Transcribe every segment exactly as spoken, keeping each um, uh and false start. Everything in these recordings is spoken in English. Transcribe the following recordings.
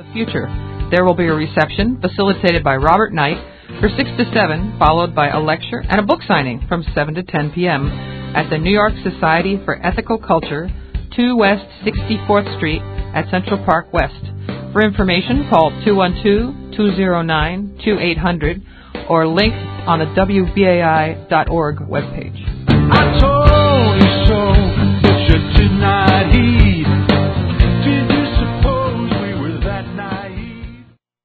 the future. There will be a reception facilitated by Robert Knight for six to seven, followed by a lecture and a book signing from seven to ten p.m. at the New York Society for Ethical Culture, two West sixty-fourth Street at Central Park West. For information, call two one two, two zero nine, two eight zero zero or link on the W B A I dot org webpage. I told you so, but you did not heed. Did you suppose we were that naive?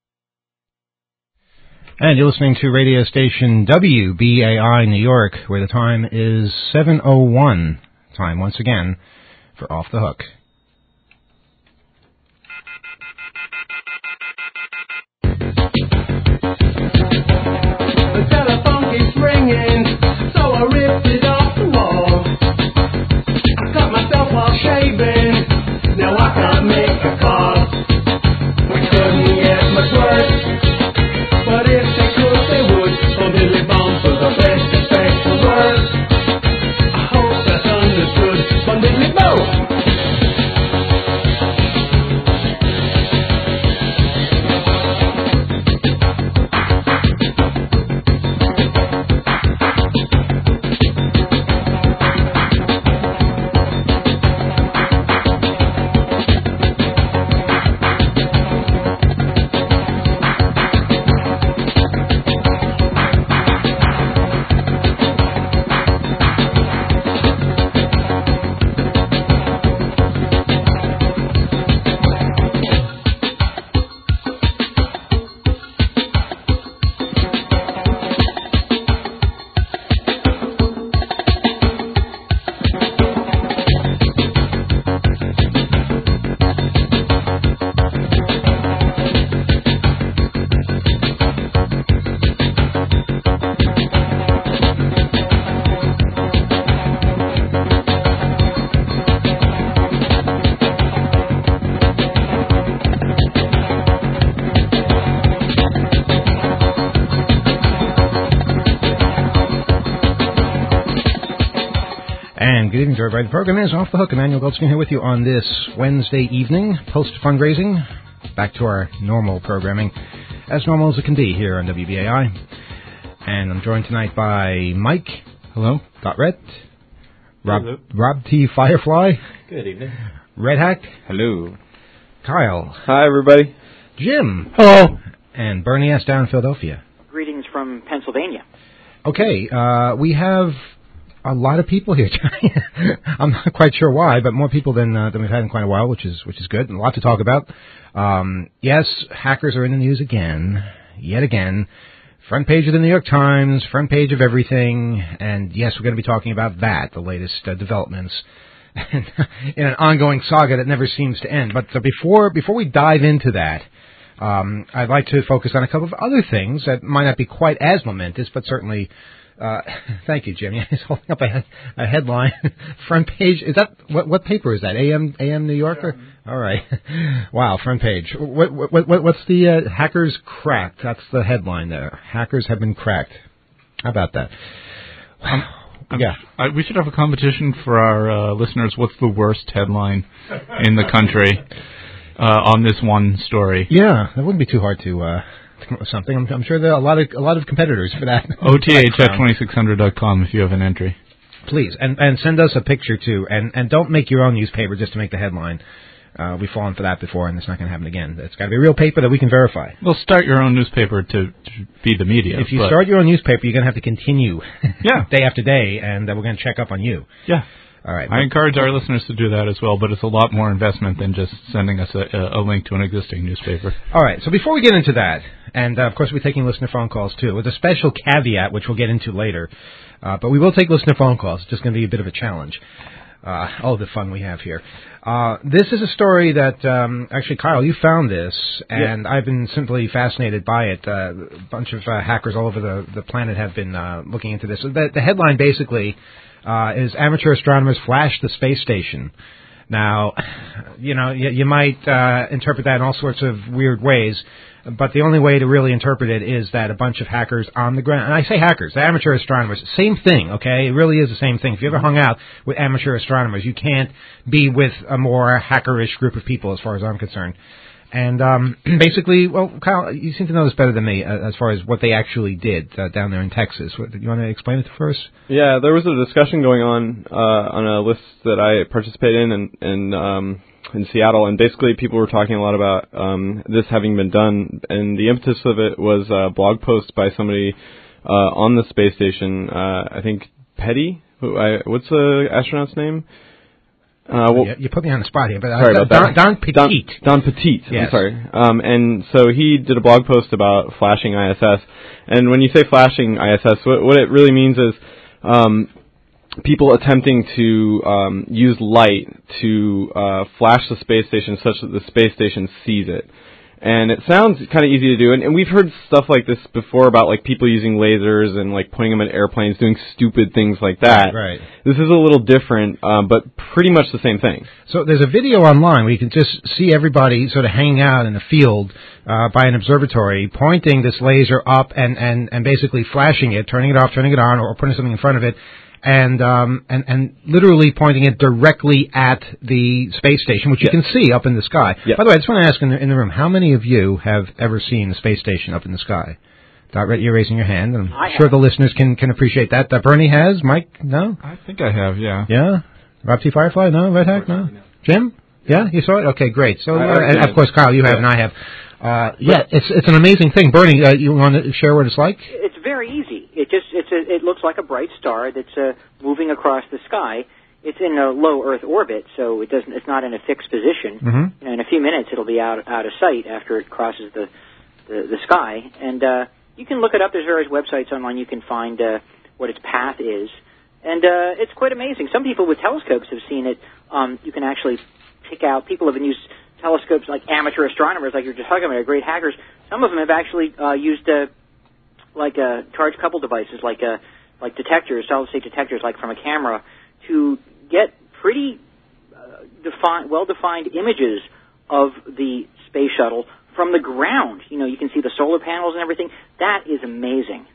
And you're listening to radio station W B A I New York, where the time is seven oh one. Time once again for Off the Hook. The telephone keeps ringing, so I ripped it off the wall. I cut myself while shaving, now I can't make a call. We couldn't get much worse, but if they could, they would. Oh, Billy Bones was the best effect for words. I hope that's understood from Billy Bones. Good evening to everybody. The program is Off the Hook. Emmanuel Goldstein here with you on this Wednesday evening, post-fundraising. Back to our normal programming, as normal as it can be here on W B A I. And I'm joined tonight by Mike. Hello. Dot Red. Rob, Hello. Rob T. Firefly. Good evening. Red Hack. Hello. Kyle. Hi, everybody. Jim. Hello. And Bernie S. down in Philadelphia. Greetings from Pennsylvania. Okay, uh, we have a lot of people here tonight. I'm not quite sure why, but more people than uh, than we've had in quite a while, which is which is good, and a lot to talk about. Um, yes, hackers are in the news again, yet again. Front page of the New York Times, front page of everything, and yes, we're going to be talking about that, the latest uh, developments, in an ongoing saga that never seems to end. But uh, before before we dive into that, um, I'd like to focus on a couple of other things that might not be quite as momentous, but certainly. Uh, thank you, Jim. Yeah, he's holding up a, a headline, front page. Is that what? What paper is that? A M A M New Yorker. Yeah. All right. Wow, front page. What? What? what what's the uh, hackers cracked? That's the headline there. Hackers have been cracked. How about that? Um, yeah. I, we should have a competition for our uh, listeners. What's the worst headline in the country uh, on this one story? Yeah, that wouldn't be too hard to. Uh, Something. I'm, I'm sure there are a lot of a lot of competitors for that. O T H at twenty-six hundred dot com if you have an entry. Please, and and send us a picture too, and and don't make your own newspaper just to make the headline. Uh, we've fallen for that before, and it's not going to happen again. It's got to be a real paper that we can verify. Well, start your own newspaper to, to feed the media. If you but... start your own newspaper, you're going to have to continue, yeah, day after day, and uh, we're going to check up on you. Yeah. All right. I encourage our listeners to do that as well, but it's a lot more investment than just sending us a, a link to an existing newspaper. All right. So before we get into that, and uh, of course we're taking listener phone calls too, with a special caveat which we'll get into later, uh, but we will take listener phone calls. It's just going to be a bit of a challenge. Uh, oh, the fun we have here. Uh, this is a story that, um, actually, Kyle, you found this, and yeah. I've been simply fascinated by it. Uh, a bunch of uh, hackers all over the, the planet have been uh, looking into this. So the, the headline basically uh, is Amateur Astronomers Flash the Space Station. Now, you know, you, you might uh, interpret that in all sorts of weird ways, but the only way to really interpret it is that a bunch of hackers on the ground, and I say hackers, the amateur astronomers, same thing, okay? It really is the same thing. If you ever hung out with amateur astronomers, you can't be with a more hackerish group of people as far as I'm concerned. And um, basically, well, Kyle, you seem to know this better than me uh, as far as what they actually did uh, down there in Texas. What, you want to explain it for us? Yeah, there was a discussion going on uh, on a list that I participated in in, in, um, in Seattle, and basically people were talking a lot about um, this having been done, and the impetus of it was a blog post by somebody uh, on the space station, uh, I think Petty. Who I, what's the astronaut's name? Uh, well, you, you put me on the spot here, but uh, sorry Don, about that. Don Petit. Don, Don Petit. Yes. I'm sorry. Um, and so he did a blog post about flashing I S S. And when you say flashing I S S, what, what it really means is um, people attempting to um, use light to uh, flash the space station such that the space station sees it. And it sounds kind of easy to do, and, and we've heard stuff like this before about like people using lasers and like putting them in airplanes, doing stupid things like that. Right. right. This is a little different, um, but pretty much the same thing. So there's a video online where you can just see everybody sort of hanging out in the field uh, by an observatory, pointing this laser up and, and, and basically flashing it, turning it off, turning it on, or putting something in front of it. And, um, and and literally pointing it directly at the space station, which you yes. can see up in the sky. Yes. By the way, I just want to ask in the, in the room, how many of you have ever seen the space station up in the sky? Dot, you're raising your hand. I'm I sure have. the listeners can, can appreciate that. Uh, Bernie has. Mike, no? I think I have, yeah. Yeah? Rob T. Firefly, no? Red Hack, no? Jim? Yeah, you saw it? Okay, great. So, uh, and of course, Kyle, you have, and I have. Uh, yeah, it's it's an amazing thing. Bernie, uh, you want to share what it's like? It's very easy. It just it's a, it looks like a bright star that's uh, moving across the sky. It's in a low Earth orbit, so it doesn't. It's not in a fixed position. Mm-hmm. You know, in a few minutes, it'll be out out of sight after it crosses the the, the sky. And uh, you can look it up. There's various websites online. You can find uh, what its path is, and uh, it's quite amazing. Some people with telescopes have seen it. Um, you can actually pick out. People have been used telescopes like amateur astronomers, like you're just talking about, great hackers. Some of them have actually uh, used uh, like uh, charged couple devices, like uh, like detectors, solid-state detectors, like from a camera, to get pretty uh, defined, well-defined images of the space shuttle from the ground. You know, you can see the solar panels and everything. That is amazing.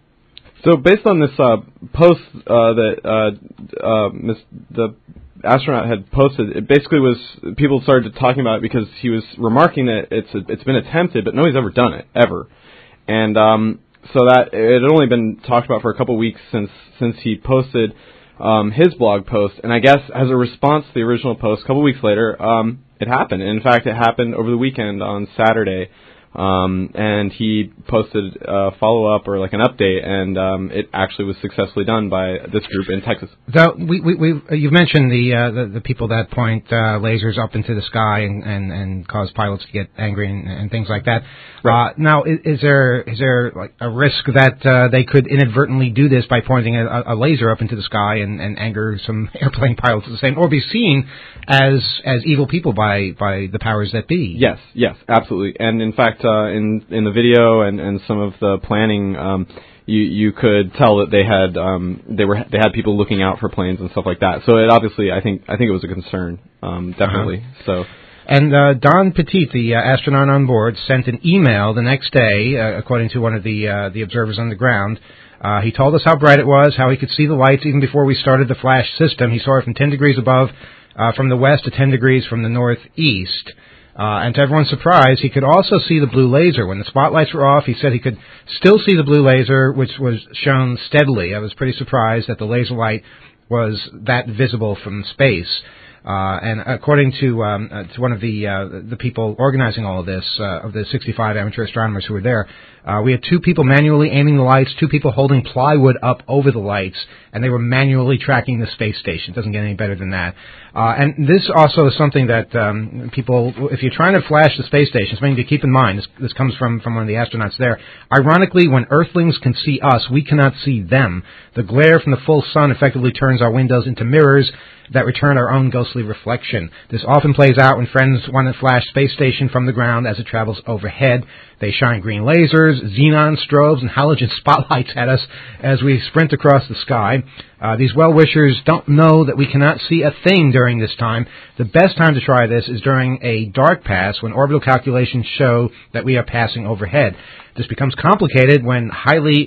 So based on this uh, post uh, that uh, uh, Miss, the astronaut had posted, it basically was people started talking about it because he was remarking that it's a, it's been attempted, but nobody's ever done it ever, and um, so that it had only been talked about for a couple of weeks since since he posted um, his blog post, and I guess as a response to the original post, a couple of weeks later, um, it happened. And in fact, it happened over the weekend on Saturday. Um, and he posted a follow-up or like an update, and um, it actually was successfully done by this group in Texas. So we, we, we, you've mentioned the, uh, the the people that point uh, lasers up into the sky and, and, and cause pilots to get angry and, and things like that. Right. Uh, now, is, is there is there like a risk that uh, they could inadvertently do this by pointing a, a laser up into the sky and, and anger some airplane pilots at the same, or be seen as as evil people by, by the powers that be? Yes, yes, absolutely. And in fact, uh, in in the video and, and some of the planning, um, you you could tell that they had um, they were they had people looking out for planes and stuff like that. So it obviously, I think I think it was a concern, um, definitely. Uh-huh. So. And uh, Don Petit, the uh, astronaut on board, sent an email the next day, uh, according to one of the uh, the observers on the ground. Uh, he told us how bright it was, how he could see the lights even before we started the flash system. He saw it from ten degrees above uh, from the west to ten degrees from the northeast. Uh, and to everyone's surprise, he could also see the blue laser. When the spotlights were off, he said he could still see the blue laser, which was shown steadily. I was pretty surprised that the laser light was that visible from space. Uh, and according to um, uh, to one of the uh, the people organizing all of this, uh, of the sixty-five amateur astronomers who were there, uh, we had two people manually aiming the lights, two people holding plywood up over the lights, and they were manually tracking the space station. It doesn't get any better than that. Uh, and this also is something that um, people, if you're trying to flash the space station, something to keep in mind. This, this comes from, from one of the astronauts there. Ironically, when Earthlings can see us, we cannot see them. The glare from the full sun effectively turns our windows into mirrors that return our own ghostly reflection. This often plays out when friends want to flash space station from the ground as it travels overhead. They shine green lasers, xenon strobes, and halogen spotlights at us as we sprint across the sky. Uh, these well-wishers don't know that we cannot see a thing during this time. The best time to try this is during a dark pass when orbital calculations show that we are passing overhead. This becomes complicated when highly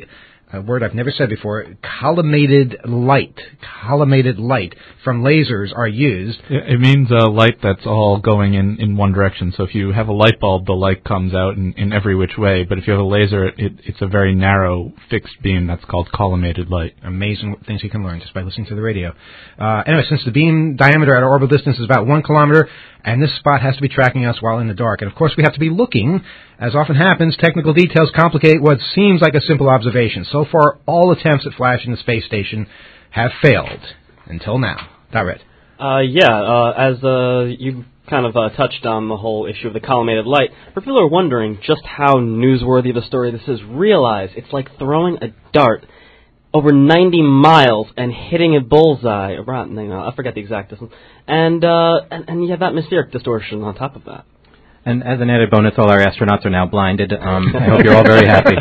a word I've never said before, collimated light, collimated light from lasers are used. It means a light that's all going in, in one direction. So if you have a light bulb, the light comes out in, in every which way. But if you have a laser, it, it's a very narrow, fixed beam that's called collimated light. Amazing things you can learn just by listening to the radio. Uh, anyway, since the beam diameter at our orbital distance is about one kilometer, and this spot has to be tracking us while in the dark. And, of course, we have to be looking. As often happens, technical details complicate what seems like a simple observation. So far, all attempts at flashing the space station have failed. Until now. Direct. Uh, yeah, uh, as uh, you kind of uh, touched on the whole issue of the collimated light, for people who are wondering just how newsworthy the story this is, realize it's like throwing a dart over ninety miles and hitting a bullseye around, you know, I forget the exact distance, and, uh, and, and you have atmospheric distortion on top of that. And as an added bonus, all our astronauts are now blinded. Um, I hope you're all very happy.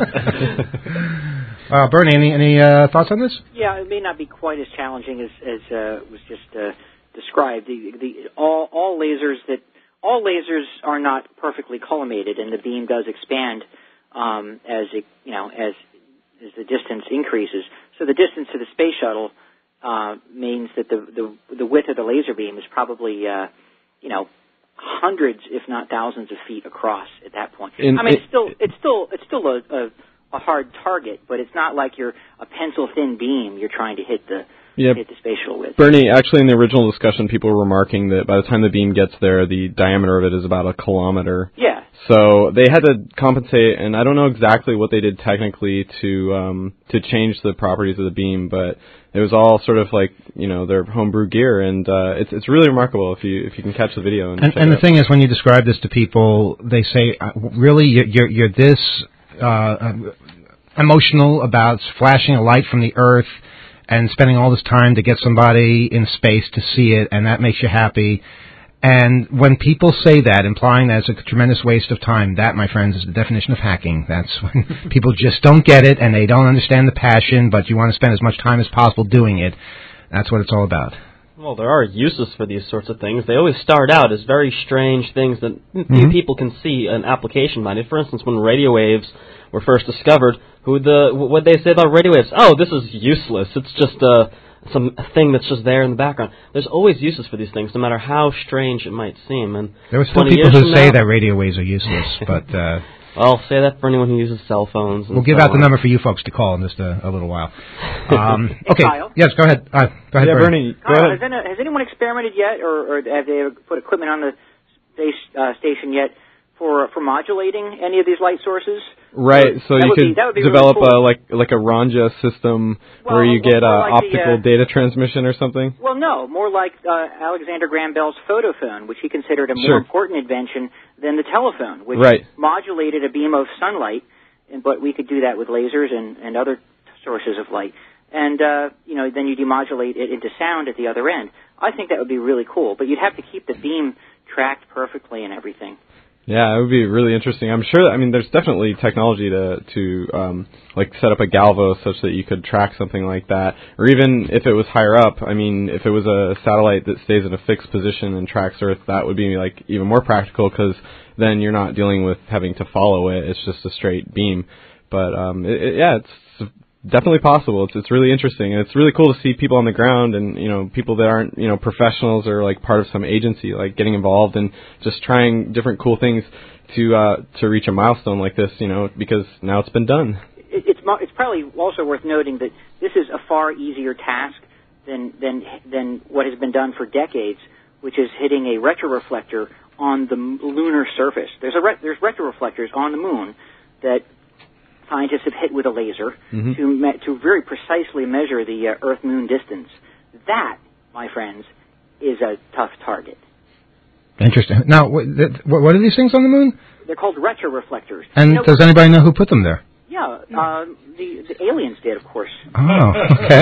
uh, Bernie, any, any uh, thoughts on this? Yeah, it may not be quite as challenging as, as uh, was just uh, described. The, the, all, all lasers that all lasers are not perfectly collimated, and the beam does expand um, as it, you know, as as the distance increases. So the distance to the space shuttle uh, means that the, the the width of the laser beam is probably, uh, you know, hundreds, if not thousands, of feet across at that point. In, I mean, it, it's still it's still it's still a, a a hard target, but it's not like you're a pencil thin beam you're trying to hit the Yep. hit the space shuttle with. Bernie, actually in the original discussion, people were remarking that by the time the beam gets there, the diameter of it is about a kilometer. Yeah. So they had to compensate, and I don't know exactly what they did technically to um, to change the properties of the beam, but it was all sort of like, you know, their homebrew gear, and uh, it's it's really remarkable if you if you can catch the video. And, and, and the out. thing is, when you describe this to people, they say, uh, really, you're, you're, you're this uh, emotional about flashing a light from the Earth and spending all this time to get somebody in space to see it, and that makes you happy. And when people say that, implying that it's a tremendous waste of time, that, my friends, is the definition of hacking. That's when people just don't get it, and they don't understand the passion, but you want to spend as much time as possible doing it. That's what it's all about. Well, there are uses for these sorts of things. They always start out as very strange things that few mm-hmm. people can see an application behind it. For instance, when radio waves were first discovered, who the what they say about radio waves? Oh, this is useless. It's just a some thing that's just there in the background. There's always uses for these things, no matter how strange it might seem. And there are still people who say now, that radio waves are useless, but uh, I'll say that for anyone who uses cell phones. And we'll give so out the on. number for you folks to call in just a, a little while. Um, hey, okay. Kyle? Yes, go ahead. Uh, go ahead, yeah, Bernie. Bernie. Go Kyle, ahead. Has, any, has anyone experimented yet, or, or have they put equipment on the space uh, station yet for for modulating any of these light sources? Right, so that you could be, develop really cool. a like like a Ranja system well, where you get uh, like optical the, uh, data transmission or something. Well, no, more like uh, Alexander Graham Bell's photophone, which he considered a more sure. important invention than the telephone, which right. modulated a beam of sunlight, and, but we could do that with lasers and, and other sources of light. And, uh, you know, then you demodulate it into sound at the other end. I think that would be really cool, but you'd have to keep the beam tracked perfectly and everything. Yeah, it would be really interesting. I'm sure. I mean, there's definitely technology to to um, like set up a galvo such that you could track something like that, or even if it was higher up. I mean, if it was a satellite that stays in a fixed position and tracks Earth, that would be like even more practical because then you're not dealing with having to follow it. It's just a straight beam. But um, it, it, yeah, it's definitely possible. It's it's really interesting, and it's really cool to see people on the ground and, you know, people that aren't, you know, professionals or like part of some agency, like getting involved and just trying different cool things to uh, to reach a milestone like this, you know, because now it's been done. It, it's it's probably also worth noting that this is a far easier task than than than what has been done for decades, which is hitting a retroreflector on the lunar surface. There's a re- there's retroreflectors on the moon that scientists have hit with a laser mm-hmm. to me- to very precisely measure the uh, Earth-Moon distance. That, my friends, is a tough target. Interesting. Now, what, what are these things on the moon? They're called retroreflectors. And you know, does anybody know who put them there? Yeah, uh, the, the aliens did, of course. Oh, okay.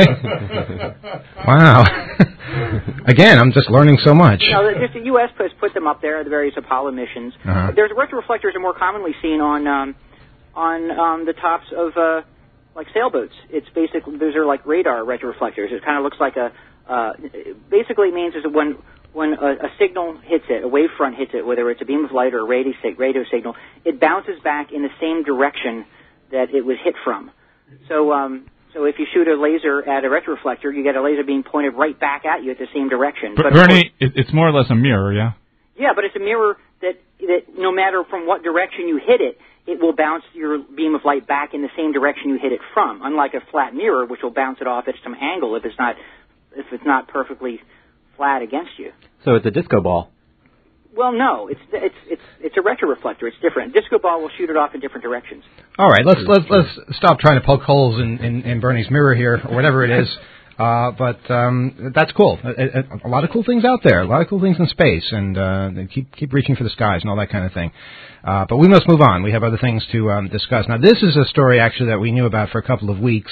Wow. Again, I'm just learning so much. You know, just the U S has put them up there, the various Apollo missions. Uh-huh. There's retroreflectors are more commonly seen on... Um, on um, the tops of, uh, like, sailboats. It's basically, those are like radar retroreflectors. It kind of looks like a, uh, basically it means is that when, when a, a signal hits it, a wavefront hits it, whether it's a beam of light or a radio, radio signal, it bounces back in the same direction that it was hit from. So, um, so if you shoot a laser at a retroreflector, you get a laser beam pointed right back at you at the same direction. But, but Bernie, it, it's more or less a mirror, yeah? Yeah, but it's a mirror that, that no matter from what direction you hit it, it will bounce your beam of light back in the same direction you hit it from, unlike a flat mirror, which will bounce it off at some angle if it's not if it's not perfectly flat against you. So it's a disco ball. Well, no, it's it's it's it's a retroreflector. It's different. Disco ball will shoot it off in different directions. All right, let's let's let's stop trying to poke holes in, in, in Bernie's mirror here, or whatever it is. Uh, but um, that's cool. A, a, a lot of cool things out there. A lot of cool things in space, and uh, they keep keep reaching for the skies and all that kind of thing. Uh, but we must move on. We have other things to um, discuss. Now, this is a story actually that we knew about for a couple of weeks,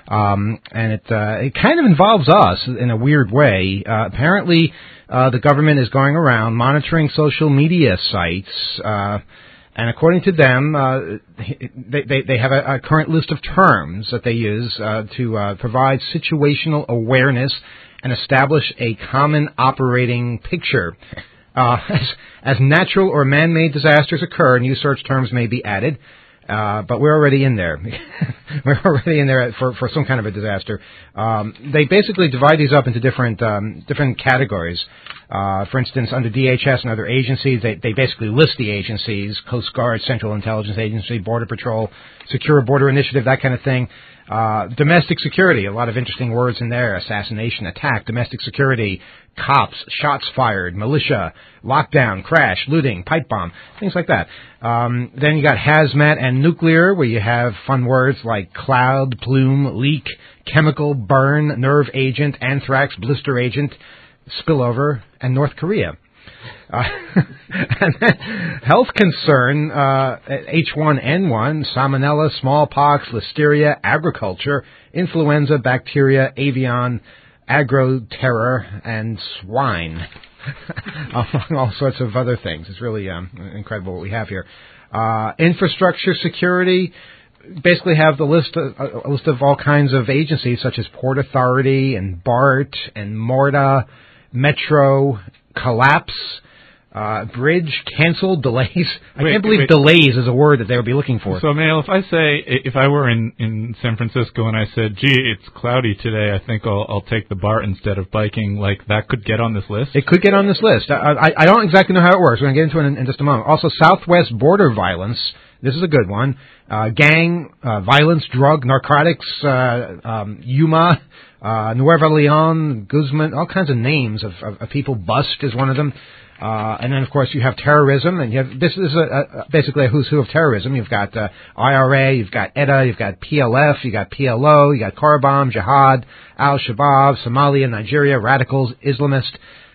um, and it uh, it kind of involves us in a weird way. Uh, apparently, uh, the government is going around monitoring social media sites. Uh, And according to them, uh, they, they, they have a, a current list of terms that they use uh, to uh, provide situational awareness and establish a common operating picture. Uh, as, as natural or man-made disasters occur, new search terms may be added, uh, but we're already in there. We're already in there for, for some kind of a disaster. Um, they basically divide these up into different um, different categories. Uh, for instance, under D H S and other agencies, they, they basically list the agencies: Coast Guard, Central Intelligence Agency, Border Patrol, Secure Border Initiative, that kind of thing. Uh, domestic security, a lot of interesting words in there: assassination, attack, domestic security, cops, shots fired, militia, lockdown, crash, looting, pipe bomb, things like that. Um, then you got hazmat and nuclear, where you have fun words like cloud, plume, leak, chemical, burn, nerve agent, anthrax, blister agent, spillover, and North Korea. Uh, and then health concern, uh, H one N one, salmonella, smallpox, listeria, agriculture, influenza, bacteria, avian, agro-terror, and swine, among all sorts of other things. It's really um, incredible what we have here. Uh, infrastructure security, basically have the list of, a list of all kinds of agencies such as Port Authority and BART and MORTA, Metro, Collapse, uh, bridge, canceled, delays. I wait, can't believe wait. delays is a word that they would be looking for. So, Mail, if I say, if I were in, in San Francisco and I said, gee, it's cloudy today, I think I'll, I'll take the BART instead of biking, like, that could get on this list? It could get on this list. I, I, I don't exactly know how it works. We're going to get into it in, in just a moment. Also, Southwest border violence. This is a good one. Uh, gang, uh, violence, drug, narcotics, uh, um, Yuma, uh, Nueva Leon, Guzman, all kinds of names of, of, of people. Bust is one of them. Uh, and then, of course, you have terrorism, and you have this is a, a, basically a who's who of terrorism. You've got uh, I R A, you've got E T A, you've got P L F, you've got P L O, you got Korabam, Jihad, Al-Shabaab, Somalia, Nigeria, radicals, Islamist,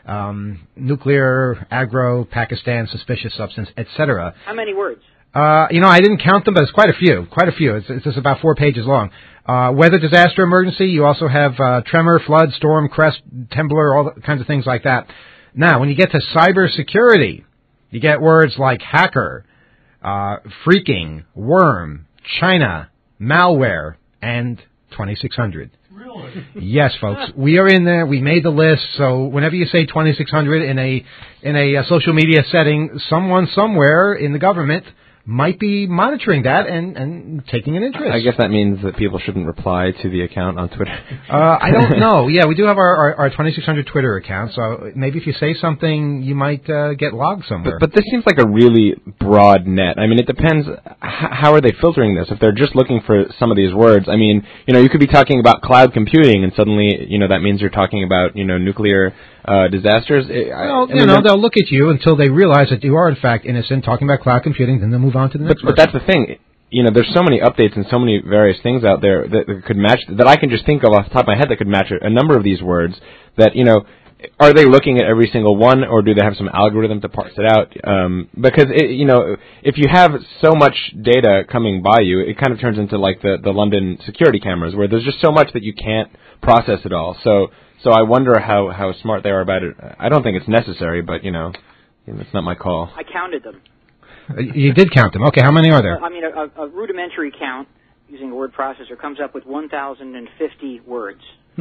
um, nuclear, agro, Pakistan, suspicious substance, et cetera. How many words? Uh, you know, I didn't count them, but it's quite a few, quite a few. It's, it's just about four pages long. Uh, weather, disaster, emergency. You also have uh, tremor, flood, storm, crest, temblor, all kinds of things like that. Now, when you get to cybersecurity, you get words like hacker, uh, freaking, worm, China, malware, and twenty-six hundred. Really? Yes, folks. We are in there. We made the list. So whenever you say twenty-six hundred in a in a, a social media setting, someone somewhere in the government might be monitoring that and, and taking an interest. I guess that means that people shouldn't reply to the account on Twitter. uh, I don't know. Yeah, we do have our, our, our twenty-six hundred Twitter account, so maybe if you say something, you might uh, get logged somewhere. But, but this seems like a really broad net. I mean, it depends. H- how are they filtering this? If they're just looking for some of these words, I mean, you know, you could be talking about cloud computing, and suddenly, you know, that means you're talking about, you know, nuclear uh, disasters. It, well, I, I you mean, know, they'll look at you until they realize that you are, in fact, innocent, talking about cloud computing, then they'll move on to the next But, but that's the thing. You know, there's so many updates and so many various things out there that, that could match, that I can just think of off the top of my head that could match a, a number of these words that, you know, are they looking at every single one, or do they have some algorithm to parse it out? Um, because, it, you know, if you have so much data coming by you, it kind of turns into like the, the London security cameras, where there's just so much that you can't process it all. So so I wonder how, how smart they are about it. I don't think it's necessary, but, you know, it's not my call. I counted them. You did count them. Okay, how many are there? I mean, a, a rudimentary count using a word processor comes up with one thousand fifty words.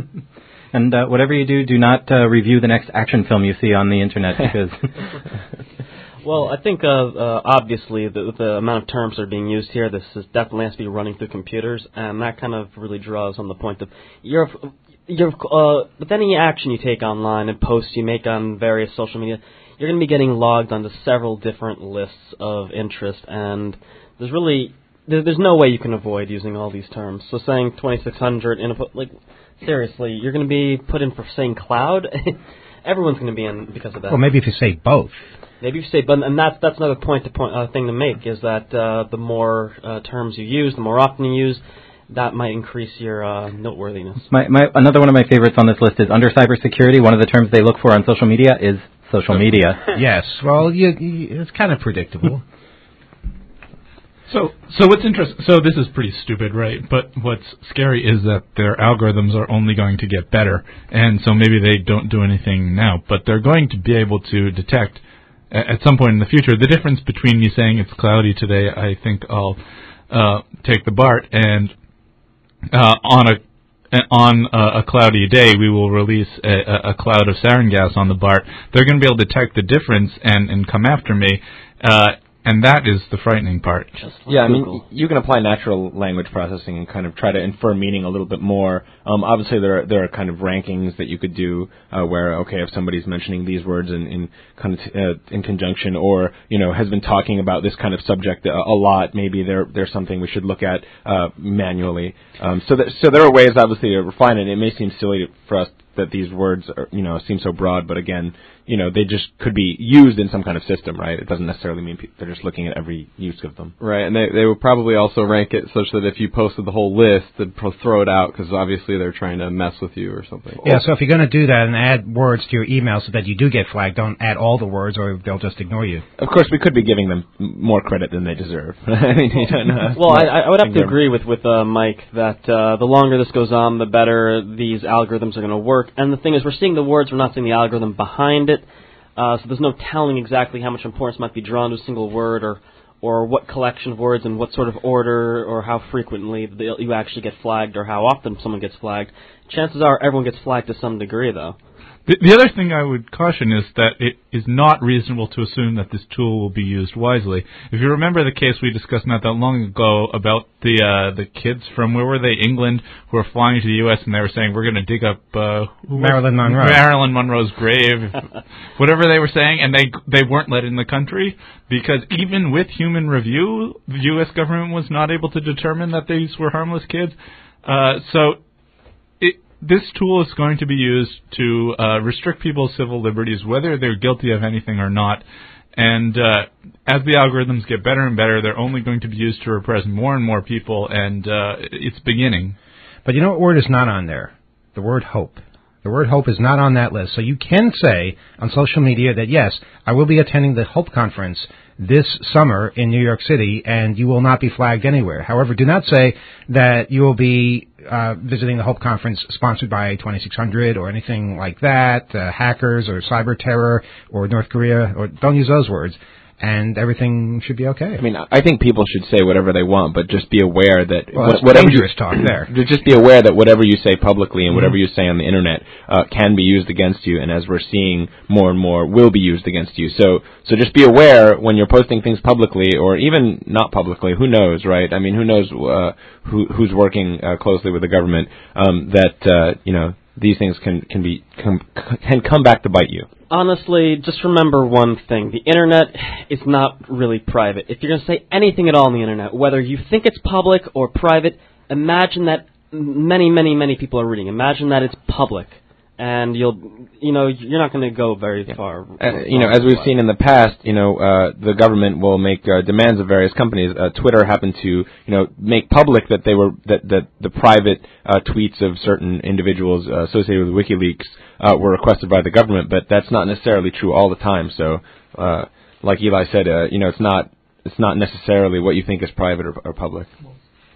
And uh, whatever you do, do not uh, review the next action film you see on the internet, because... Well, I think uh, uh, obviously the, the amount of terms that are being used here, this is definitely has to be running through computers, and that kind of really draws on the point of you're, you're uh, with any action you take online and posts you make on various social media, you're going to be getting logged onto several different lists of interest, and there's really there, there's no way you can avoid using all these terms. So saying twenty-six hundred in a like seriously, you're going to be put in for saying cloud. Everyone's going to be in because of that. Well, maybe if you say both. Maybe if you say, but and that's that's another point to point uh, thing to make is that uh, the more uh, terms you use, the more often you use, that might increase your uh, noteworthiness. My, my another one of my favorites on this list is under cybersecurity. One of the terms they look for on social media is social media. Yes. Well, you, you, it's kind of predictable. So, so what's interesting? So this is pretty stupid, right? But what's scary is that their algorithms are only going to get better, and so maybe they don't do anything now, but they're going to be able to detect at some point in the future. The difference between me saying it's cloudy today, I think I'll uh, take the BART, and uh, on a on a, a cloudy day, we will release a, a cloud of sarin gas on the BART. They're going to be able to detect the difference and, and come after me. Uh, And that is the frightening part. Just like yeah, I Google. mean, you can apply natural language processing and kind of try to infer meaning a little bit more. Um, obviously, there are, there are kind of rankings that you could do uh, where, okay, if somebody's mentioning these words in, in kind of uh, in conjunction, or you know has been talking about this kind of subject a, a lot, maybe there there's something we should look at uh, manually. Um, so that, so there are ways, obviously, to refine it. It may seem silly for us that these words are, you know seem so broad, but again, you know they just could be used in some kind of system, right? It doesn't necessarily mean pe- they're just looking at every use of them. Right, and they they would probably also rank it such that if you posted the whole list, they'd pro- throw it out because obviously they're trying to mess with you or something. Yeah, so if you're going to do that and add words to your email so that you do get flagged, don't add all the words or they'll just ignore you. Of course, we could be giving them m- more credit than they deserve. I mean, you don't know. Well, I, I would have to agree with with uh, Mike that uh, the longer this goes on, the better these algorithms are going to work. And the thing is, we're seeing the words, we're not seeing the algorithm behind it. Uh, so there's no telling exactly how much importance might be drawn to a single word, or or what collection of words and what sort of order, or how frequently you actually get flagged, or how often someone gets flagged. Chances are everyone gets flagged to some degree, though. The, the other thing I would caution is that it is not reasonable to assume that this tool will be used wisely. If you remember the case we discussed not that long ago about the uh, the kids from, where were they, England, who were flying to the U S and they were saying, we're going to dig up uh, who Marilyn was, Monroe. Marilyn Monroe's grave, whatever they were saying, and they they weren't let in the country because even with human review, the U S government was not able to determine that these were harmless kids. Uh, so it, this tool is going to be used to uh, restrict people's civil liberties, whether they're guilty of anything or not. And uh, as the algorithms get better and better, they're only going to be used to repress more and more people, and uh, it's beginning. But you know what word is not on there? The word hope. The word hope is not on that list. So you can say on social media that, yes, I will be attending the Hope Conference this summer in New York City, and you will not be flagged anywhere. However, do not say that you will be uh, visiting the Hope Conference sponsored by twenty-six hundred or anything like that, uh, hackers or cyber terror or North Korea, or don't use those words. And everything should be okay. I mean, I think people should say whatever they want, but just be aware that well, that's whatever dangerous you, talk there. Just be aware that whatever you say publicly and whatever mm-hmm. you say on the internet uh, can be used against you, and as we're seeing more and more, will be used against you. So, so just be aware when you're posting things publicly, or even not publicly. Who knows, right? I mean, who knows uh, who, who's working uh, closely with the government? Um, that uh, you know, these things can can be can, can come back to bite you. Honestly, just remember one thing. The internet is not really private. If you're going to say anything at all on the internet, whether you think it's public or private, imagine that many, many, many people are reading. Imagine that it's public. And you'll, you know, you're not going to go very yeah. far. Uh, you know, as we've seen in the past, you know, uh, the government will make uh, demands of various companies. Uh, Twitter happened to, you know, make public that they were that that the private uh, tweets of certain individuals uh, associated with WikiLeaks uh, were requested by the government, but that's not necessarily true all the time. So, uh, like Eli said, uh, you know, it's not it's not necessarily what you think is private or, or public.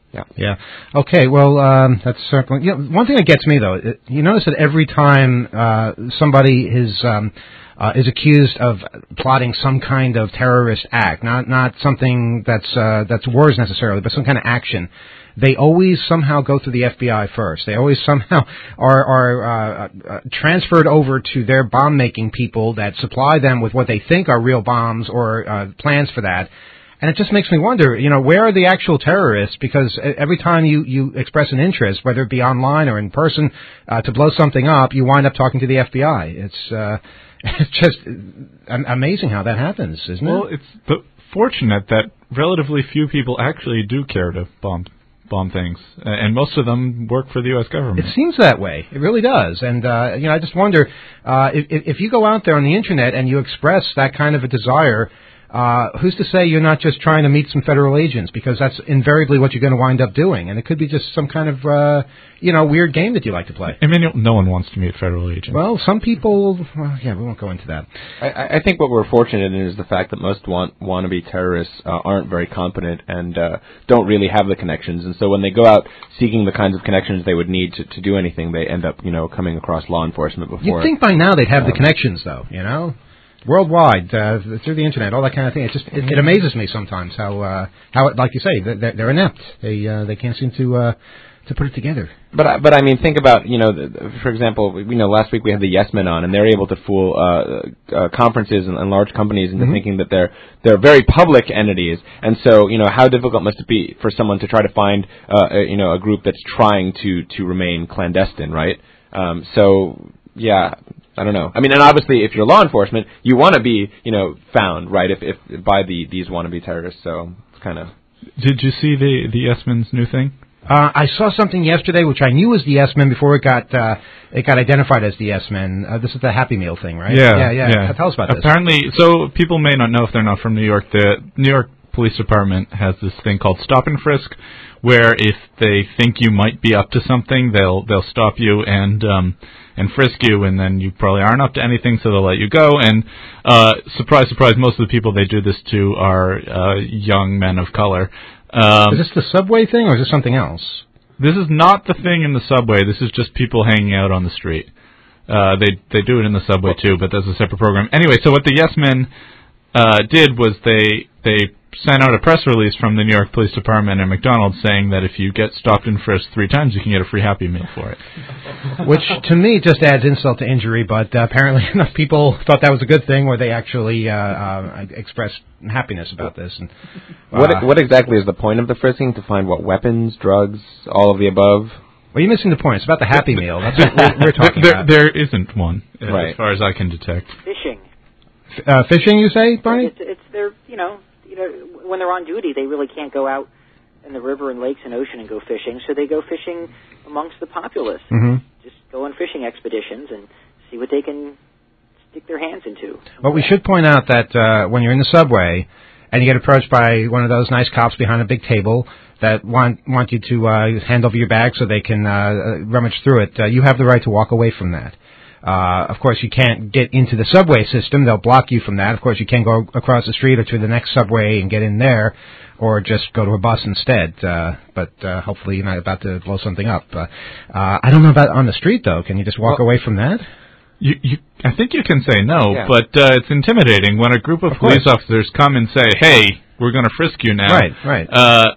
Yeah. Yeah. Okay. Well, um, that's certainly. You know, one thing that gets me though, it, you notice that every time uh, somebody is um, uh, is accused of plotting some kind of terrorist act, not not something that's uh, that's wars necessarily, but some kind of action, they always somehow go through the F B I first. They always somehow are are uh, uh, transferred over to their bomb making people that supply them with what they think are real bombs or uh, plans for that. And it just makes me wonder, you know, where are the actual terrorists? Because every time you, you express an interest, whether it be online or in person, uh, to blow something up, you wind up talking to the F B I. It's, uh, it's just amazing how that happens, isn't well, it? Well, it's the, fortunate that relatively few people actually do care to bomb bomb things, and most of them work for the U S government. It seems that way. It really does. And, uh, you know, I just wonder, uh, if, if you go out there on the Internet and you express that kind of a desire, Uh, who's to say you're not just trying to meet some federal agents? Because that's invariably what you're going to wind up doing. And it could be just some kind of, uh, you know, weird game that you like to play. I mean, no one wants to meet federal agents. Well, some people, well, yeah, we won't go into that. I, I think what we're fortunate in is the fact that most want, wannabe terrorists uh, aren't very competent and uh, don't really have the connections. And so when they go out seeking the kinds of connections they would need to, to do anything, they end up, you know, coming across law enforcement before. You'd think by now they'd have um, the connections, though, you know? Worldwide, uh, through the internet, all that kind of thing. It just it, it amazes me sometimes how uh, how it, like you say, they're, they're inept. They uh, they can't seem to uh, to put it together. But I- but I mean, think about, you know, the, for example, you know, last week we had the Yes Men on, and they're able to fool uh, uh, conferences and, and large companies into mm-hmm. thinking that they're they're very public entities. And so, you know, how difficult must it be for someone to try to find uh, a, you know a group that's trying to to remain clandestine, right? Um, so yeah. I don't know. I mean, and obviously, if you're law enforcement, you want to be, you know, found, right? If, if by the these wannabe terrorists, so it's kind of. Did you see the the Yes Men's new thing? Uh, I saw something yesterday which I knew was the Yes Men before it got uh, it got identified as the Yes Men. Uh, this is the Happy Meal thing, right? Yeah, yeah, yeah. yeah. Tell us about this. Apparently, so people may not know if they're not from New York. The New York Police Department has this thing called Stop and Frisk, where if they think you might be up to something, they'll they'll stop you and. Um, and frisk you, and then you probably aren't up to anything, so they'll let you go. And uh, surprise, surprise, most of the people they do this to are uh, young men of color. Um, is this the subway thing, or is this something else? This is not the thing in the subway. This is just people hanging out on the street. Uh, they they do it in the subway too, but that's a separate program. Anyway, so what the Yes Men uh, did was they they sent out a press release from the New York Police Department and McDonald's saying that if you get stopped and frisked three times, you can get a free Happy Meal for it. Which, to me, just adds insult to injury, but uh, apparently enough people thought that was a good thing where they actually uh, uh, expressed happiness about this. And, uh, what what exactly is the point of the frisking? To find what? Weapons, drugs, all of the above? Well, you're missing the point. It's about the Happy Meal. That's what we're, we're talking there, about. There isn't one, uh, right. as far as I can detect. Fishing. F- uh, fishing, you say, Barney? It's, it's they're, you know, you know, when they're on duty, they really can't go out in the river and lakes and ocean and go fishing, so they go fishing amongst the populace. Mm-hmm. Just go on fishing expeditions and see what they can stick their hands into. Well, we should point out that uh, when you're in the subway and you get approached by one of those nice cops behind a big table that want want you to uh, hand over your bag so they can uh, rummage through it, uh, you have the right to walk away from that. Uh, of course, you can't get into the subway system. They'll block you from that. Of course, you can't go across the street or to the next subway and get in there, or just go to a bus instead. Uh, but uh, hopefully you're not about to blow something up. Uh, uh, I don't know about on the street, though. Can you just walk well, away from that? You, you, I think you can say no, yeah. but uh, it's intimidating when a group of, of police course. officers come and say, hey, we're going to frisk you now. Right, right. Uh,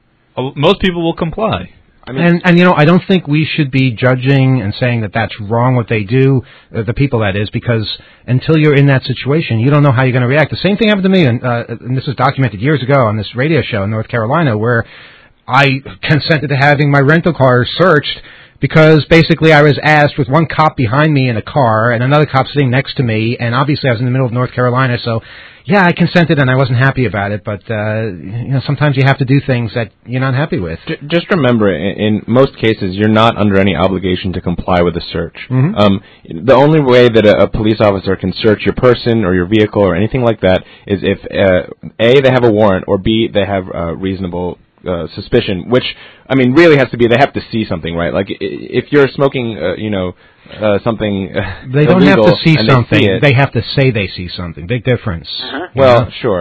most people will comply. I mean, and, and, you know, I don't think we should be judging and saying that that's wrong what they do, uh, the people that is, because until you're in that situation, you don't know how you're going to react. The same thing happened to me, and, uh, and this was documented years ago on this radio show in North Carolina, where I consented to having my rental car searched because basically I was asked with one cop behind me in a car and another cop sitting next to me, and obviously I was in the middle of North Carolina, so yeah, I consented and I wasn't happy about it, but uh, you know, sometimes you have to do things that you're not happy with. Just remember, in, in most cases, you're not under any obligation to comply with a search. Mm-hmm. Um, the only way that a, a police officer can search your person or your vehicle or anything like that is if uh, A, they have a warrant, or B, they have uh, reasonable Uh, suspicion, which, I mean, really has to be, they have to see something, right? Like, if you're smoking, uh, you know, uh, something uh, They don't have to see they something. See they have to say they see something. Big difference. Uh-huh. Well, know? sure.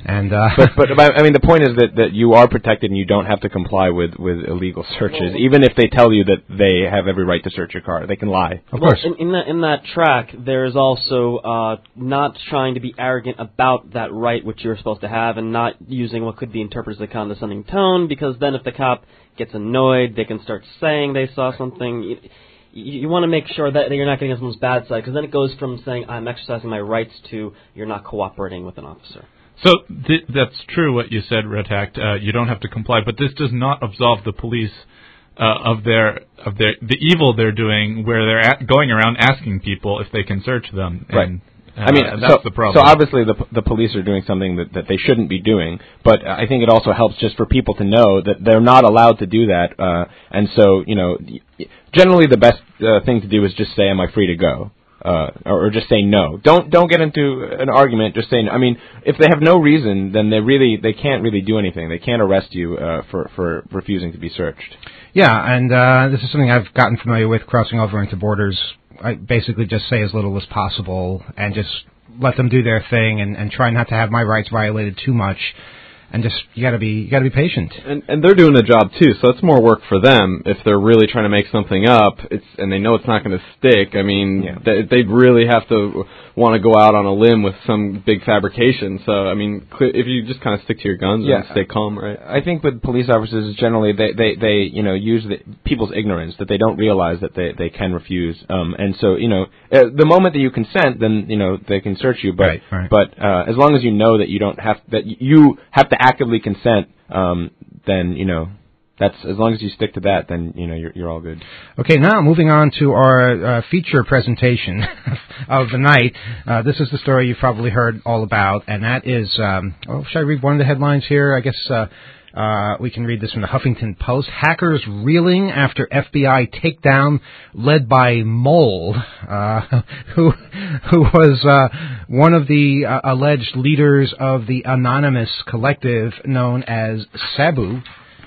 And uh, but but I mean the point is that, that you are protected and you don't have to comply with, with illegal searches, well, even if they tell you that they have every right to search your car. They can lie. Of well, course. In, in that in that track, there is also uh, not trying to be arrogant about that right which you're supposed to have, and not using what could be interpreted as a condescending tone, because then if the cop gets annoyed, they can start saying they saw something. You, you, you want to make sure that you're not getting on someone's bad side, because then it goes from saying I'm exercising my rights to you're not cooperating with an officer. So th- that's true what you said, Retact. Uh, you don't have to comply, but this does not absolve the police uh, of their of their the evil they're doing, where they're at going around asking people if they can search them. Right. And, uh, I mean, that's so, the problem. So obviously the the police are doing something that, that they shouldn't be doing, but I think it also helps just for people to know that they're not allowed to do that. Uh, and so, you know, generally the best uh, thing to do is just say, "Am I free to go?" Uh, or, or just say no. Don't don't get into an argument. Just say no. I mean, if they have no reason, then they really they can't really do anything. They can't arrest you uh, for for refusing to be searched. Yeah, and uh, this is something I've gotten familiar with crossing over into borders. I basically just say as little as possible and just let them do their thing, and, and try not to have my rights violated too much. And just you got to be you got to be patient. And and they're doing a job too, so it's more work for them if they're really trying to make something up. It's and they know it's not going to stick. I mean, yeah. they they'd really have to want to go out on a limb with some big fabrication. So I mean, if you just kind of stick to your guns yeah. and stay calm, right? I think with police officers generally they they, they you know use the, people's ignorance, that they don't realize that they, they can refuse. Um, and so you know uh, the moment that you consent, then you know they can search you. But right, right. but uh, as long as you know that you don't have that you have to actively consent, um, then you know that's as long as you stick to that, then you know you're you're all good. Okay, now moving on to our uh, feature presentation of the night. Uh, this is the story you've probably heard all about, and that is. Um, oh, should I read one of the headlines here? I guess uh, uh, we can read this from the Huffington Post. Hackers reeling after F B I takedown led by Mole, uh, who who was uh, one of the uh, alleged leaders of the anonymous collective known as Sabu.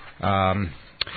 Um,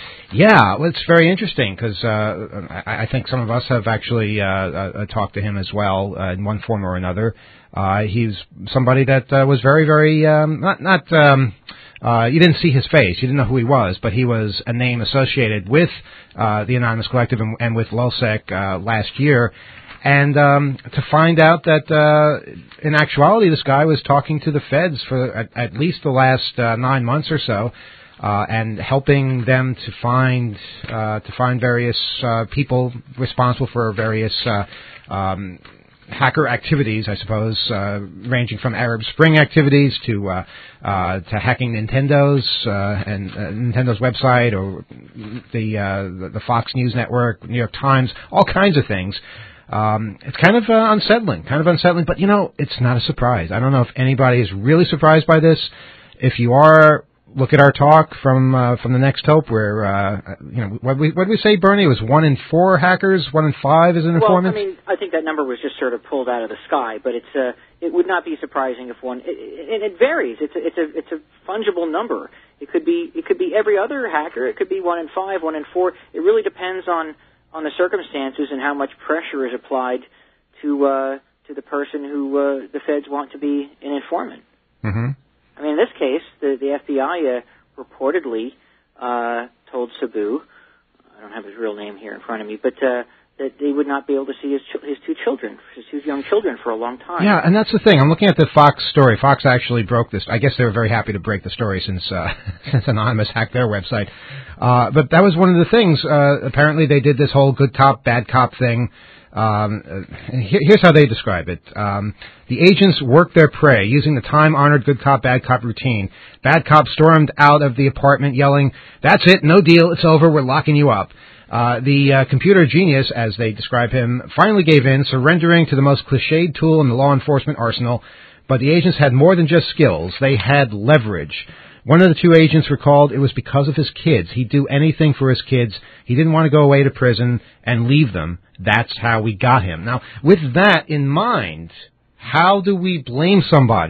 yeah, well, it's very interesting because uh, I, I think some of us have actually uh, uh, talked to him as well uh, in one form or another. Uh, he's somebody that uh, was very, very um, not not. Um, uh, you didn't see his face, you didn't know who he was, but he was a name associated with uh, the Anonymous Collective and, and with LulzSec uh, last year. And um, to find out that, uh, in actuality, this guy was talking to the feds for at, at least the last uh, nine months or so, uh, and helping them to find uh, to find various uh, people responsible for various uh, um, hacker activities, I suppose, uh, ranging from Arab Spring activities to uh, uh, to hacking Nintendo's uh, and uh, Nintendo's website or the, uh, the the Fox News Network, New York Times, all kinds of things. Um, it's kind of uh, unsettling, kind of unsettling, but, you know, it's not a surprise. I don't know if anybody is really surprised by this. If you are, look at our talk from uh, from the Next Hope where, uh, you know, what we, what did we say, Bernie? It was one in four hackers, one in five is an informant? Well, I mean, I think that number was just sort of pulled out of the sky, but it's uh, it would not be surprising if one, and it, it varies. It's a, it's a it's a fungible number. It could be it could be every other hacker. It could be one in five, one in four. It really depends on on the circumstances and how much pressure is applied to uh, to the person who uh, the feds want to be an informant. Mm-hmm. I mean, in this case, the, the F B I uh, reportedly uh, told Sabu, I don't have his real name here in front of me, but uh, that they would not be able to see his ch- his two children, his two young children, for a long time. Yeah, and that's the thing. I'm looking at the Fox story. Fox actually broke this. I guess they were very happy to break the story since uh, since Anonymous hacked their website. Uh, but that was one of the things. Uh, apparently, they did this whole good cop, bad cop thing. Um, uh, here, here's how they describe it. Um, the agents worked their prey using the time-honored good cop, bad cop routine. Bad cop stormed out of the apartment yelling, "That's it, no deal, it's over, we're locking you up." Uh, the uh, computer genius, as they describe him, finally gave in, surrendering to the most cliched tool in the law enforcement arsenal. But the agents had more than just skills. They had leverage. One of the two agents recalled it was because of his kids. He'd do anything for his kids. He didn't want to go away to prison and leave them. That's how we got him. Now, with that in mind, how do we blame somebody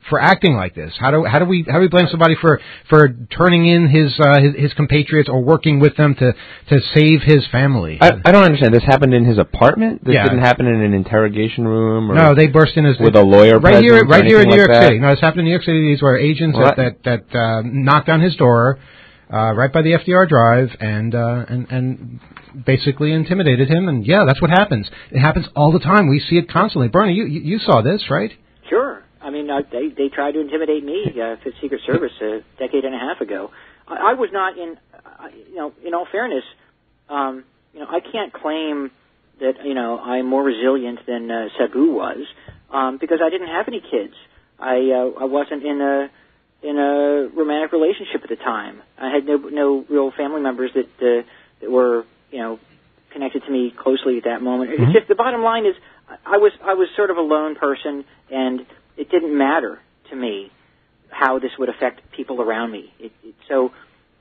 for acting like this? How do how do we how do we blame somebody for for turning in his uh, his, his compatriots or working with them to to save his family? I, I don't understand. This happened in his apartment. This Yeah. didn't happen in an interrogation room. Or No, they burst in as with a lawyer right here, present or right here in anything New like York that? City. No, this happened in New York City. These were agents Well, that that, that uh, knocked on his door, uh, right by the F D R Drive, and uh, and and basically intimidated him. And yeah, that's what happens. It happens all the time. We see it constantly. Bernie, you you, you saw this, right? Sure. I mean, uh, they they tried to intimidate me uh, for the Secret Service a decade and a half ago. I, I was not in, uh, you know, in all fairness, um, you know, I can't claim that you know I'm more resilient than uh, Sabu was um, because I didn't have any kids. I uh, I wasn't in a in a romantic relationship at the time. I had no no real family members that uh, that were you know connected to me closely at that moment. Mm-hmm. It's just the bottom line is I was I was sort of a lone person, and it didn't matter to me how this would affect people around me. It, it, so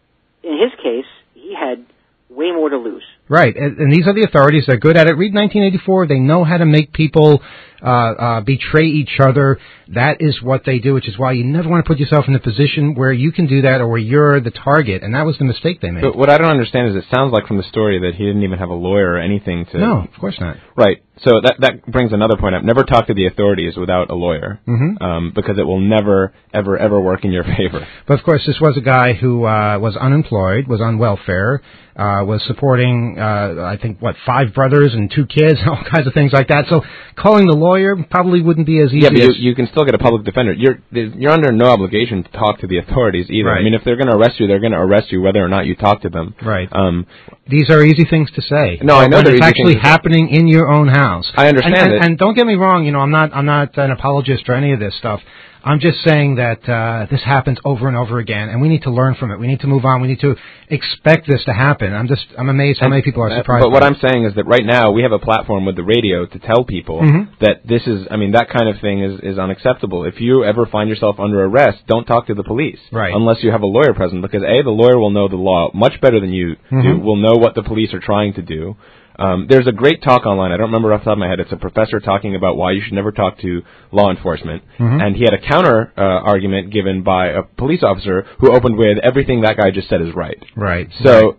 in his case, he had way more to lose. Right, and, and these are the authorities. They're good at it. Read nineteen eighty-four. They know how to make people uh, uh, betray each other. That is what they do, which is why you never want to put yourself in a position where you can do that or where you're the target. And that was the mistake they made. But what I don't understand is it sounds like from the story that he didn't even have a lawyer or anything to... No, of course not. Right. So that that brings another point up. Never talk to the authorities without a lawyer, Mm-hmm. um, because it will never, ever, ever work in your favor. But of course, this was a guy who uh, was unemployed, was on welfare, uh, was supporting, uh, I think, what, five brothers and two kids, all kinds of things like that. So calling the lawyer probably wouldn't be as easy Yeah, but you, as... you can still get a public defender. You're you're under no obligation to talk to the authorities either. Right. I mean, if they're going to arrest you, they're going to arrest you whether or not you talk to them. Right. Um, These are easy things to say. No, I know When they're it's easy actually things to say. happening in your own house. I understand and, and, it. and don't get me wrong, you know, I'm not I'm not an apologist for any of this stuff. I'm just saying that uh, this happens over and over again, and we need to learn from it. We need to move on. We need to expect this to happen. I'm just I'm amazed how And- many people are uh, surprised. But what by I'm it. saying is that right now we have a platform with the radio to tell people Mhm. that this is, I mean, that kind of thing is, is unacceptable. If you ever find yourself under arrest, don't talk to the police. Right. Unless you have a lawyer present, because A, the lawyer will know the law much better than you do, Mhm. will know what the police are trying to do. Um, there's a great talk online. I don't remember off the top of my head. It's a professor talking about why you should never talk to law enforcement. Mhm. And he had a counter uh, argument given by a police officer who opened with, everything that guy just said is right. Right. So...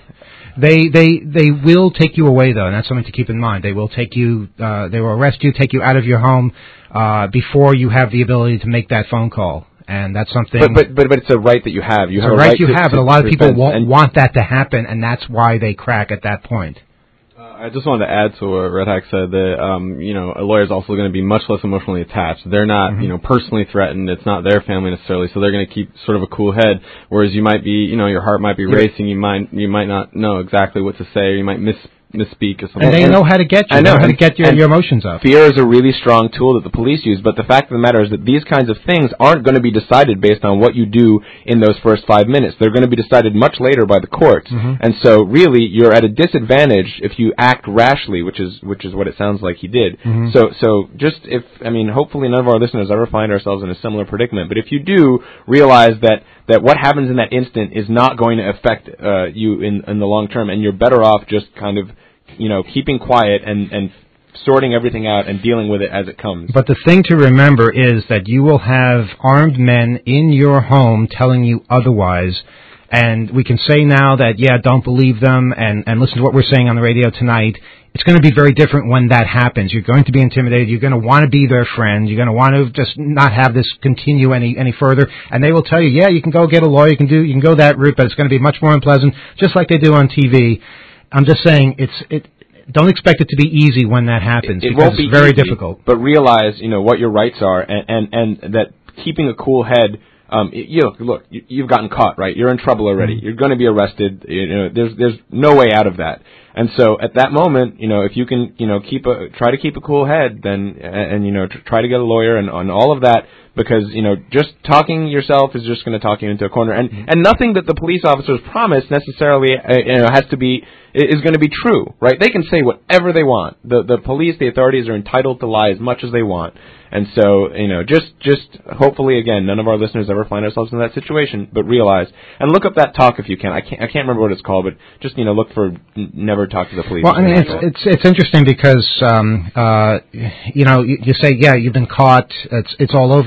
They they they will take you away though, and that's something to keep in mind. They will take you, uh, they will arrest you, take you out of your home uh, before you have the ability to make that phone call, and that's something. But, but but but it's a right that you have. You it's have a a right, right you to, have, to and a lot of people defense. won't And want that to happen, and that's why they crack at that point. I just wanted to add to what Red Hack said that um, you know a lawyer is also going to be much less emotionally attached. They're not Mm-hmm. you know personally threatened. It's not their family necessarily, so they're going to keep sort of a cool head. Whereas you might be you know your heart might be Yeah. racing. You might you might not know exactly what to say. Or you might miss misspeak or something. And they and- know how to get you. I know, They know how to and- get your, and your emotions up. Fear is a really strong tool that the police use, but the fact of the matter is that these kinds of things aren't going to be decided based on what you do in those first five minutes. They're going to be decided much later by the courts. Mhm. And so really you're at a disadvantage if you act rashly, which is which is what it sounds like he did. Mhm. So so just if I mean hopefully none of our listeners ever find ourselves in a similar predicament, but if you do, realize that that what happens in that instant is not going to affect uh, you in in the long term, and you're better off just kind of you know, keeping quiet and, and sorting everything out and dealing with it as it comes. But the thing to remember is that you will have armed men in your home telling you otherwise. And we can say now that, yeah, don't believe them and, and listen to what we're saying on the radio tonight. It's going to be very different when that happens. You're going to be intimidated. You're going to want to be their friend. You're going to want to just not have this continue any, any further. And they will tell you, yeah, you can go get a lawyer. You can do, you can go that route, but it's going to be much more unpleasant, just like they do on T V. I'm just saying, it's it. Don't expect it to be easy when that happens, It, it because won't be it's very easy, difficult. But realize, you know, what your rights are, and and, and that keeping a cool head. Um, you know, look, you, you've gotten caught, right? You're in trouble already. Mm-hmm. You're going to be arrested. You know, there's there's no way out of that. And so at that moment, you know, if you can, you know, keep a try to keep a cool head, then and, and you know, tr- try to get a lawyer and on all of that. Because, you know, just talking yourself is just going to talk you into a corner. And and nothing that the police officers promise necessarily, uh, you know, has to be, is going to be true, right? They can say whatever they want. The the police, the authorities are entitled to lie as much as they want. And so, you know, just, just hopefully, again, none of our listeners ever find ourselves in that situation, but realize, and look up that talk if you can. I can't, I can't remember what it's called, but just, you know, look for n- never talk to the police. Well, I mean, it's it's it's interesting because um, uh, you know you, you say, yeah, you've been caught, it's it's all over,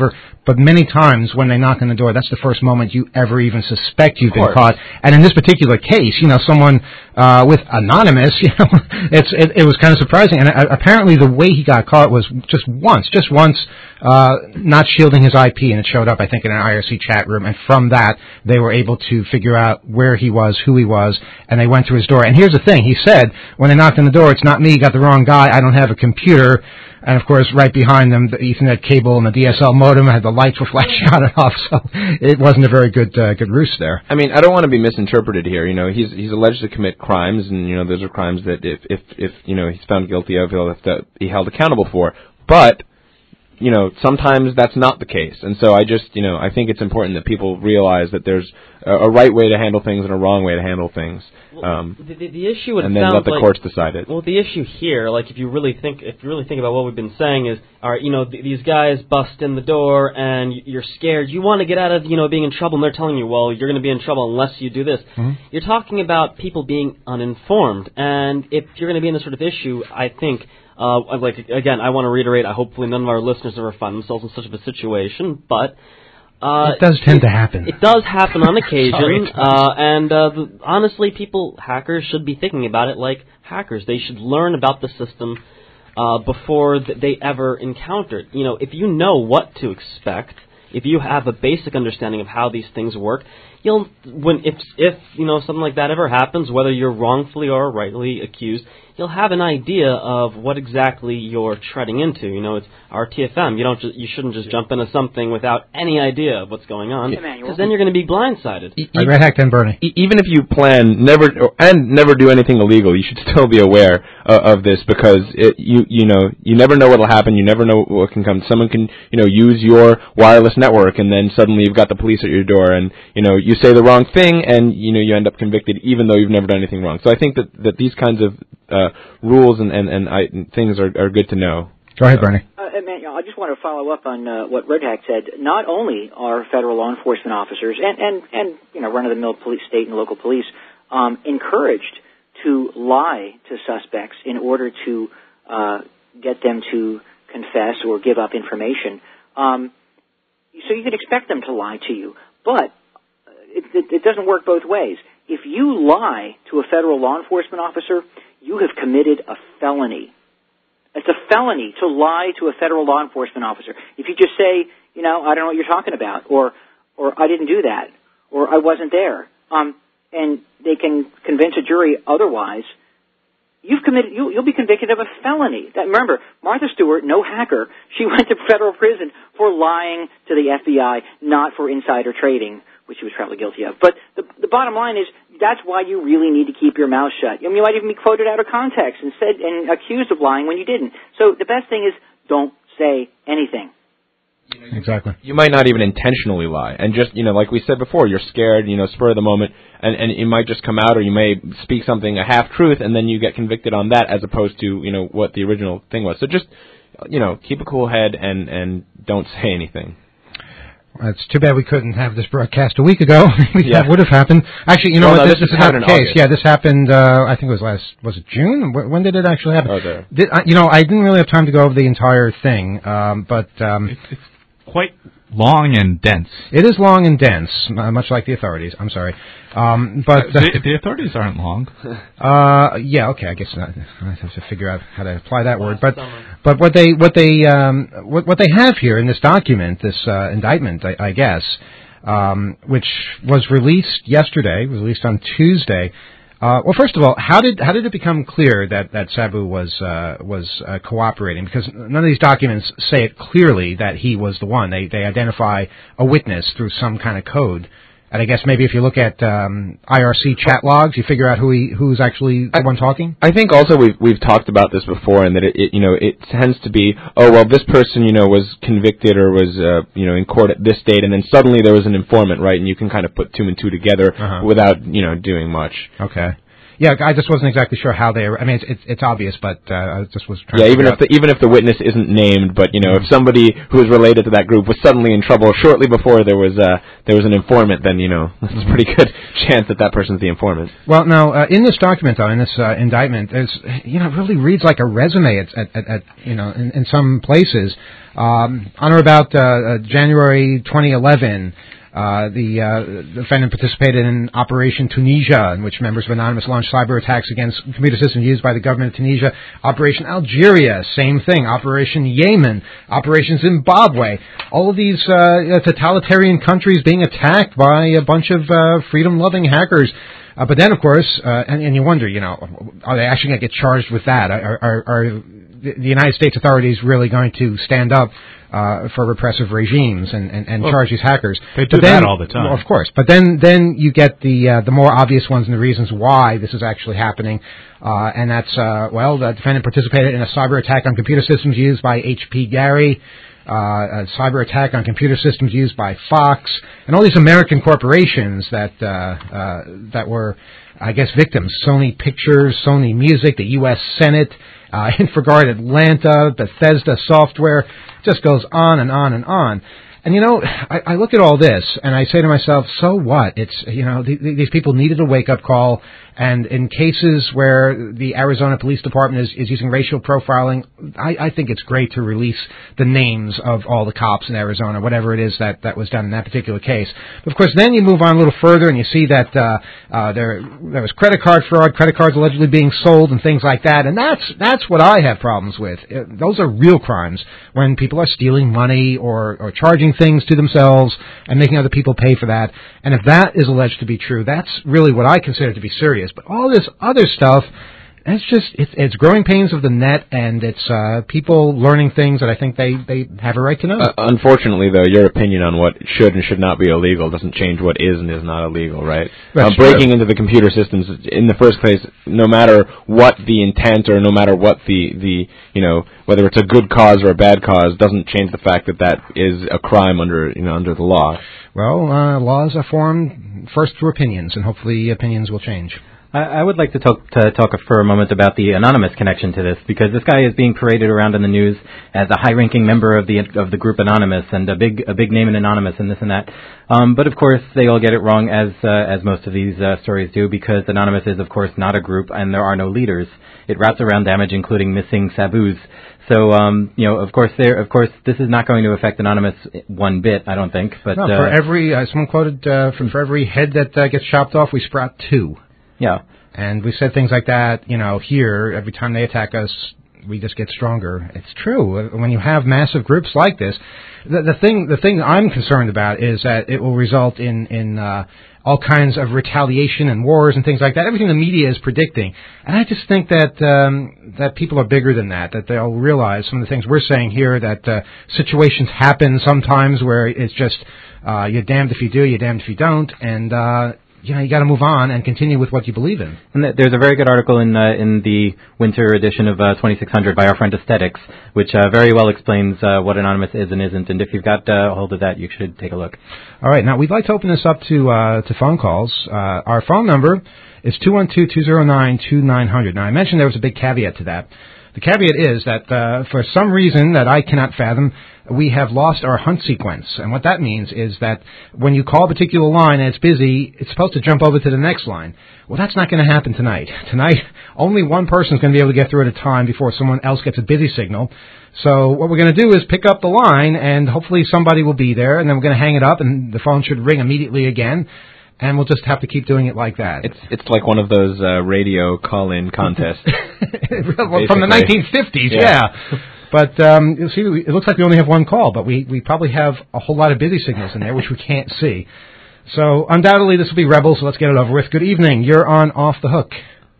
but many times when they knock on the door, that's the first moment you ever even suspect you've been course. caught. And in this particular case, you know, someone uh, with anonymous, you know, it's it, it was kind of surprising. And uh, apparently, the way he got caught was just once, just once, uh, not shielding his I P, and it showed up, I think, in an I R C chat room. And from that, they were able to figure out where he was, who he was, and they went to his door. And here's the thing: he said when they knocked on the door, "It's not me. Got the wrong guy. I don't have a computer." And, of course, right behind them, the Ethernet cable and the D S L modem had the lights were flashing on and off, so it wasn't a very good uh, good roost there. I mean, I don't want to be misinterpreted here. You know, he's he's alleged to commit crimes, and, you know, those are crimes that if, if, if you know, he's found guilty of, he'll have to be held accountable for. But, you know, sometimes that's not the case. And so I just, you know, I think it's important that people realize that there's a, a right way to handle things and a wrong way to handle things. Um, the, the, the issue, it and then sounds let the like, courts decide it. Well, the issue here, like if you really think, if you really think about what we've been saying, is, all right, you know, th- these guys bust in the door and y- you're scared. You want to get out of, you know, being in trouble, and they're telling you, well, you're going to be in trouble unless you do this. Mm-hmm. You're talking about people being uninformed, and if you're going to be in this sort of issue, I think. Uh, like again, I want to reiterate. I hopefully none of our listeners ever find themselves in such of a situation, but. Uh, it does tend it, to happen. It does happen on occasion, Sorry, uh, and uh, the, honestly, people, hackers should be thinking about it like hackers. They should learn about the system uh, before th- they ever encounter it. You know, if you know what to expect, if you have a basic understanding of how these things work, you'll when if if you know something like that ever happens, whether you're wrongfully or rightly accused, you'll have an idea of what exactly you're treading into. You know, it's R T F M. You don't ju- you shouldn't just jump into something without any idea of what's going on, because then you're going to be blindsided. E- I red hacked and Bernie. E- even if you plan never and never do anything illegal, you should still be aware uh, of this, because it, you you know you never know what'll happen. You never know what can come. Someone can you know use your wireless network, and then suddenly you've got the police at your door, and you know you say the wrong thing, and you know you end up convicted, even though you've never done anything wrong. So I think that that these kinds of uh, rules and and, and, I, and things are, are good to know. Go ahead, Bernie. Uh, man, I just want to follow up on uh, what Red Hack said. Not only are federal law enforcement officers and, and, and you know, run-of-the-mill police, state and local police um, encouraged to lie to suspects in order to uh, get them to confess or give up information. Um, so you can expect them to lie to you, but it, it, it doesn't work both ways. If you lie to a federal law enforcement officer, you have committed a felony. It's a felony to lie to a federal law enforcement officer. If you just say, you know, I don't know what you're talking about, or or I didn't do that, or I wasn't there, um, and they can convince a jury otherwise, you've committed. You, you'll be convicted of a felony. That, remember, Martha Stewart, no hacker, she went to federal prison for lying to the F B I, not for insider trading, which she was probably guilty of. But the, the bottom line is, that's why you really need to keep your mouth shut. I mean, you might even be quoted out of context and said and accused of lying when you didn't. So the best thing is, don't say anything. Exactly. You might not even intentionally lie, and just you know, like we said before, you're scared, you know, spur of the moment, and and it might just come out, or you may speak something a half truth, and then you get convicted on that, as opposed to you know what the original thing was. So just you know, keep a cool head and and don't say anything. It's too bad we couldn't have this broadcast a week ago. Maybe Yeah. that would have happened. Actually, you know Well, what? no, this, this this is happened not the in case. August. Yeah, this happened. Uh, I think it was last. Was it June? Wh- When did it actually happen? Oh, there. Did, uh, you know, I didn't really have time to go over the entire thing, um, but um, It's, it's quite long and dense. it is long and dense, uh, much like the authorities. I'm sorry, um, but uh, the, the authorities aren't long. Uh, yeah, okay. I guess not. I have to figure out how to apply that word. But but what they what they um, what what they have here in this document, this uh, indictment, I, I guess, um, which was released yesterday, was released on Tuesday. Uh, well, first of all, how did how did it become clear that that Sabu was uh, was uh, cooperating? Because none of these documents say it clearly that he was the one. They they identify a witness through some kind of code. And I guess maybe if you look at um, I R C chat logs, you figure out who he, who's actually the I, one talking. I think also we've we've talked about this before, and that it, it you know it tends to be, oh well, this person you know was convicted or was uh, you know in court at this date, and then suddenly there was an informant, right? And you can kind of put two and two together Uh-huh. without you know doing much. Okay. Yeah, I just wasn't exactly sure how they. I mean, it's it's, it's obvious, but uh, I just was trying. Yeah, to even if out. the, even if the witness isn't named, but you know, if somebody who is related to that group was suddenly in trouble shortly before there was uh, there was an informant, then you know, there's a pretty good chance that that person's the informant. Well, now uh, in this document, though, in this uh, indictment, there's you know, it really reads like a resume at at, at, at you know in, in some places. Um, on or about uh, uh, January twenty eleven. Uh, the, uh, the defendant participated in Operation Tunisia, in which members of Anonymous launched cyber attacks against computer systems used by the government of Tunisia. Operation Algeria, same thing. Operation Yemen, Operation Zimbabwe. All of these uh, totalitarian countries being attacked by a bunch of uh, freedom-loving hackers. Uh, but then, of course, uh, and, and you wonder, you know, are they actually going to get charged with that? Are, are, are the United States authorities really going to stand up uh, for repressive regimes and, and, and well, charge these hackers? They do but then, that all the time. Well, of course. But then, then you get the uh, the more obvious ones and the reasons why this is actually happening. Uh, and that's, uh, well, the defendant participated in a cyber attack on computer systems used by H P Gary. Uh, a cyber attack on computer systems used by Fox, and all these American corporations that uh, uh, that were, I guess, victims. Sony Pictures, Sony Music, the U S Senate, uh, Infraguard Atlanta, Bethesda Software. Just goes on and on and on. And, you know, I, I look at all this, and I say to myself, so what? It's, you know, th- these people needed a wake-up call, and in cases where the Arizona Police Department is, is using racial profiling, I, I think it's great to release the names of all the cops in Arizona, whatever it is that, that was done in that particular case. But, of course, then you move on a little further, and you see that uh, uh, there there was credit card fraud, credit cards allegedly being sold, and things like that, and that's that's what I have problems with. Uh, those are real crimes, when people are stealing money or, or charging things to themselves and making other people pay for that. And if that is alleged to be true, that's really what I consider to be serious. But all this other stuff, it's just, it's, it's growing pains of the net, and it's uh, people learning things that I think they, they have a right to know. Uh, unfortunately, though, your opinion on what should and should not be illegal doesn't change what is and is not illegal, right? That's uh, breaking true. into the computer systems, in the first place, no matter what the intent or no matter what the, the you know, whether it's a good cause or a bad cause, doesn't change the fact that that is a crime under, you know, under the law. Well, uh, laws are formed first through opinions, and hopefully opinions will change. I would like to talk to talk for a moment about the anonymous connection to this, because this guy is being paraded around in the news as a high-ranking member of the of the group Anonymous and a big a big name in Anonymous and this and that. Um, but of course, they all get it wrong, as uh, as most of these uh, stories do, because Anonymous is of course not a group and there are no leaders. It wraps around damage, including missing Sabus. So, um, you know, of course, there, of course, this is not going to affect Anonymous one bit, I don't think. But no, uh, for every uh, someone quoted uh, from for every head that uh, gets chopped off, we sprout two. Yeah. And we said things like that, you know, here, every time they attack us, we just get stronger. It's true. When you have massive groups like this, the, the thing the thing I'm concerned about is that it will result in, in uh, all kinds of retaliation and wars and things like that, everything the media is predicting. And I just think that um, that people are bigger than that, that they'll realize some of the things we're saying here, that uh, situations happen sometimes where it's just uh, you're damned if you do, you're damned if you don't, and uh you know, you got to move on and continue with what you believe in. And th- there's a very good article in uh, in the winter edition of uh, twenty-six hundred by our friend Aesthetics, which uh, very well explains uh, what Anonymous is and isn't. And if you've got uh, a hold of that, you should take a look. All right. Now, we'd like to open this up to uh, to phone calls. Uh, our phone number is two one two, two zero nine, two nine zero zero. Now, I mentioned there was a big caveat to that. The caveat is that uh, for some reason that I cannot fathom, we have lost our hunt sequence. And what that means is that when you call a particular line and it's busy, it's supposed to jump over to the next line. Well, that's not going to happen tonight. Tonight, only one person is going to be able to get through at a time before someone else gets a busy signal. So what we're going to do is pick up the line, and hopefully somebody will be there, and then we're going to hang it up, and the phone should ring immediately again. And we'll just have to keep doing it like that. It's it's like one of those uh, radio call-in contests. Well, from the nineteen fifties, yeah. yeah. But um, you'll see, it looks like we only have one call, but we, we probably have a whole lot of busy signals in there, which we can't see. So undoubtedly this will be Rebel, so let's get it over with. Good evening. You're on Off the Hook.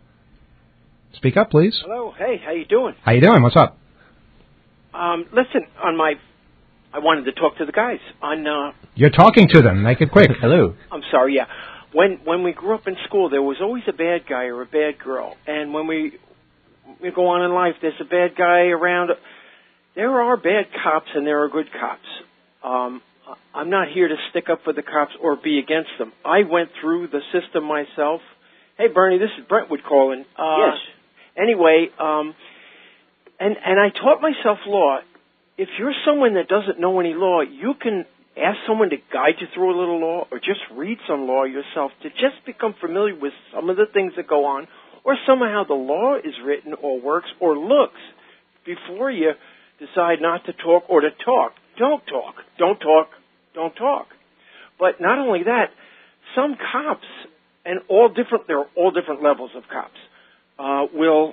Speak up, please. Hello. Hey, how you doing? How you doing? What's up? Um, listen, on my... I wanted to talk to the guys on... Uh, You're talking to them. Make it quick. Hello. I'm sorry, yeah. When when we grew up in school, there was always a bad guy or a bad girl. And when we, we go on in life, there's a bad guy around. There are bad cops and there are good cops. Um, I'm not here to stick up for the cops or be against them. I went through the system myself, Hey, Bernie, this is Brentwood calling. Uh, Yes. Anyway, um, and and I taught myself law. If you're someone that doesn't know any law, you can ask someone to guide you through a little law, or just read some law yourself to just become familiar with some of the things that go on, or somehow the law is written or works or looks before you decide not to talk or to talk. Don't talk. Don't talk. Don't talk. But not only that, some cops, and all different, there are all different levels of cops, uh, will,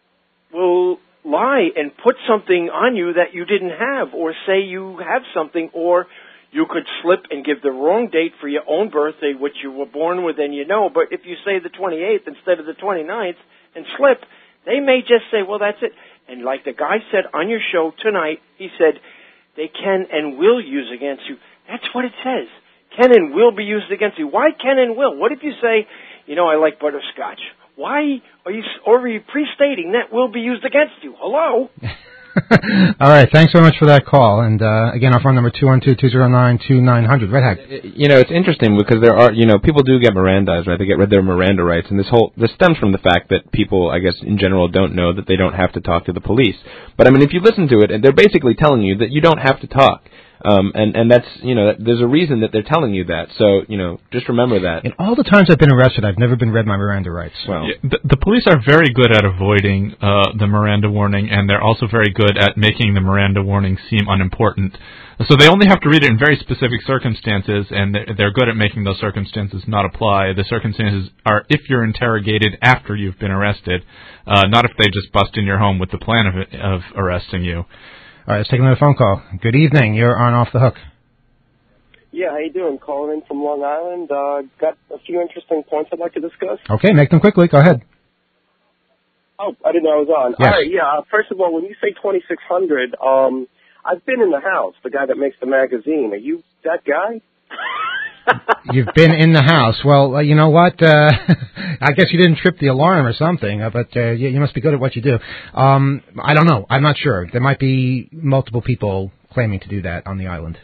will lie and put something on you that you didn't have, or say you have something, or you could slip and give the wrong date for your own birthday, which you were born with and you know, but if you say the twenty-eighth instead of the twenty-ninth and slip, they may just say, well, that's it. And like the guy said on your show tonight, he said, they can and will use against you. That's what it says. Can and will be used against you. Why can and will? What if you say, you know, I like butterscotch? Why are you, or are you pre-stating that will be used against you? Hello? All right, thanks so much for that call. And uh, again, our phone number two one two, two zero nine, two nine zero zero. Red Hack. You know, it's interesting because there are, you know, people do get Mirandized, right? They get rid of their Miranda rights, and this whole this stems from the fact that people, I guess, in general, don't know that they don't have to talk to the police. But I mean, if you listen to it, and they're basically telling you that you don't have to talk. Um, and, and that's, you know, there's a reason that they're telling you that. So, you know, just remember that. In all the times I've been arrested, I've never been read my Miranda rights. Well, yeah, the, the police are very good at avoiding uh, the Miranda warning, and they're also very good at making the Miranda warning seem unimportant. So they only have to read it in very specific circumstances, and they're, they're good at making those circumstances not apply. The circumstances are if you're interrogated after you've been arrested, uh, not if they just bust in your home with the plan of, of arresting you. All right, let's take another phone call. Good evening. You're on Off the Hook. Yeah, how you doing? Calling in from Long Island. Uh, got a few interesting points I'd like to discuss. Okay, make them quickly. Go ahead. Oh, I didn't know I was on. Yes. All right, yeah. Uh, first of all, when you say twenty-six hundred, um, I've been in the house, the guy that makes the magazine. Are you that guy? You've been in the house. Well, uh, you know what? Uh, I guess you didn't trip the alarm or something, uh, but uh, you, you must be good at what you do. Um, I don't know. I'm not sure. There might be multiple people claiming to do that on the island.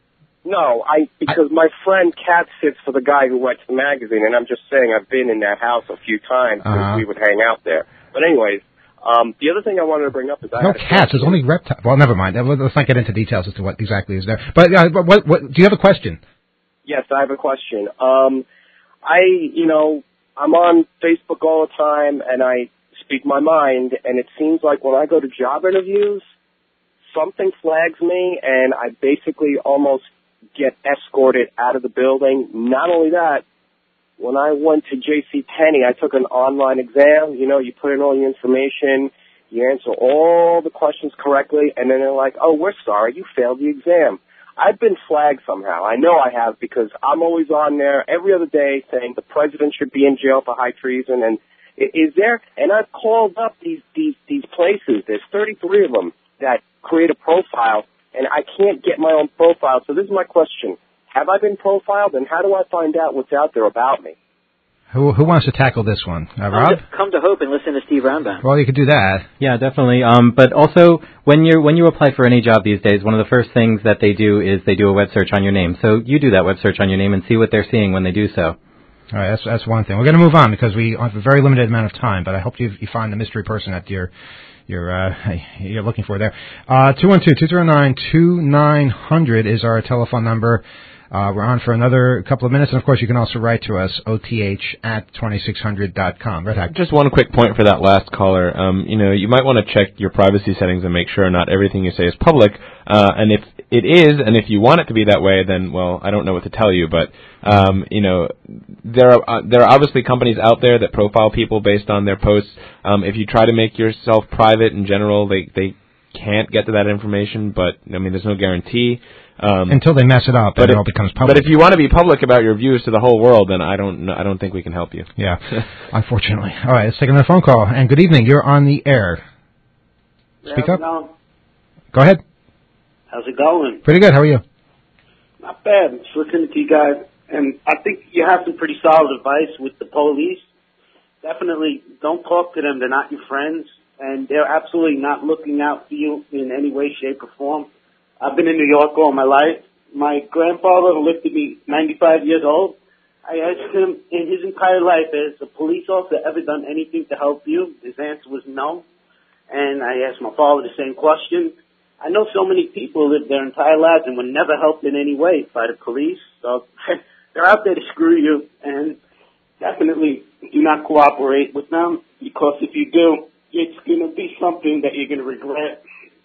No, I because I, my friend Kat sits for the guy who writes the magazine, and I'm just saying I've been in that house a few times because uh-huh. we would hang out there. But anyways, um, the other thing I wanted to bring up is I no had a cats. There's only reptiles. Well, never mind. Let's not get into details as to what exactly is there. But uh, what, what, do you have a question? Yes, I have a question. Um, I, you know, I'm on Facebook all the time, and I speak my mind, and it seems like when I go to job interviews, something flags me, and I basically almost get escorted out of the building. Not only that, when I went to JCPenney, I took an online exam. You know, you put in all your information, you answer all the questions correctly, and then they're like, oh, we're sorry, you failed the exam. I've been flagged somehow. I know I have because I'm always on there every other day saying the president should be in jail for high treason. And is there? And I've called up these these these places. There's thirty-three of them that create a profile, and I can't get my own profile. So this is my question: have I been profiled, and how do I find out what's out there about me? Who who wants to tackle this one? Uh, Rob? Come to, come to Hope and listen to Steve Roundbaum. Well, you could do that. Yeah, definitely. Um, but also, when you when you apply for any job these days, one of the first things that they do is they do a web search on your name. So you do that web search on your name and see what they're seeing when they do so. All right, that's that's one thing. We're going to move on because we have a very limited amount of time. But I hope you you find the mystery person that you're you're uh, you're looking for there. Uh, two one two two zero nine two nine zero zero is our telephone number. Uh, we're on for another couple of minutes, and of course you can also write to us, O T H at twenty-six hundred dot com. Red Hack. Just one quick point for that last caller. Um, you know, you might want to check your privacy settings and make sure not everything you say is public. Uh, and if it is, and if you want it to be that way, then, well, I don't know what to tell you. But, um, you know, there are uh, there are obviously companies out there that profile people based on their posts. Um, if you try to make yourself private in general, they, they can't get to that information. But, I mean, there's no guarantee. Um, Until they mess it up and it all becomes public. But if you want to be public about your views to the whole world, then I don't I don't think we can help you. Yeah, unfortunately. All right, let's take another phone call. And good evening. You're on the air. Speak How's up. it going? Go ahead. How's it going? Pretty good. How are you? Not bad. Just listening to you guys. And I think you have some pretty solid advice with the police. Definitely don't talk to them. They're not your friends. And they're absolutely not looking out for you in any way, shape, or form. I've been in New York all my life. My grandfather, who lived to be ninety-five years old, I asked him, in his entire life, has a police officer ever done anything to help you? His answer was no. And I asked my father the same question. I know so many people live their entire lives and were never helped in any way by the police. So they're out there to screw you, and definitely do not cooperate with them, because if you do, it's going to be something that you're going to regret.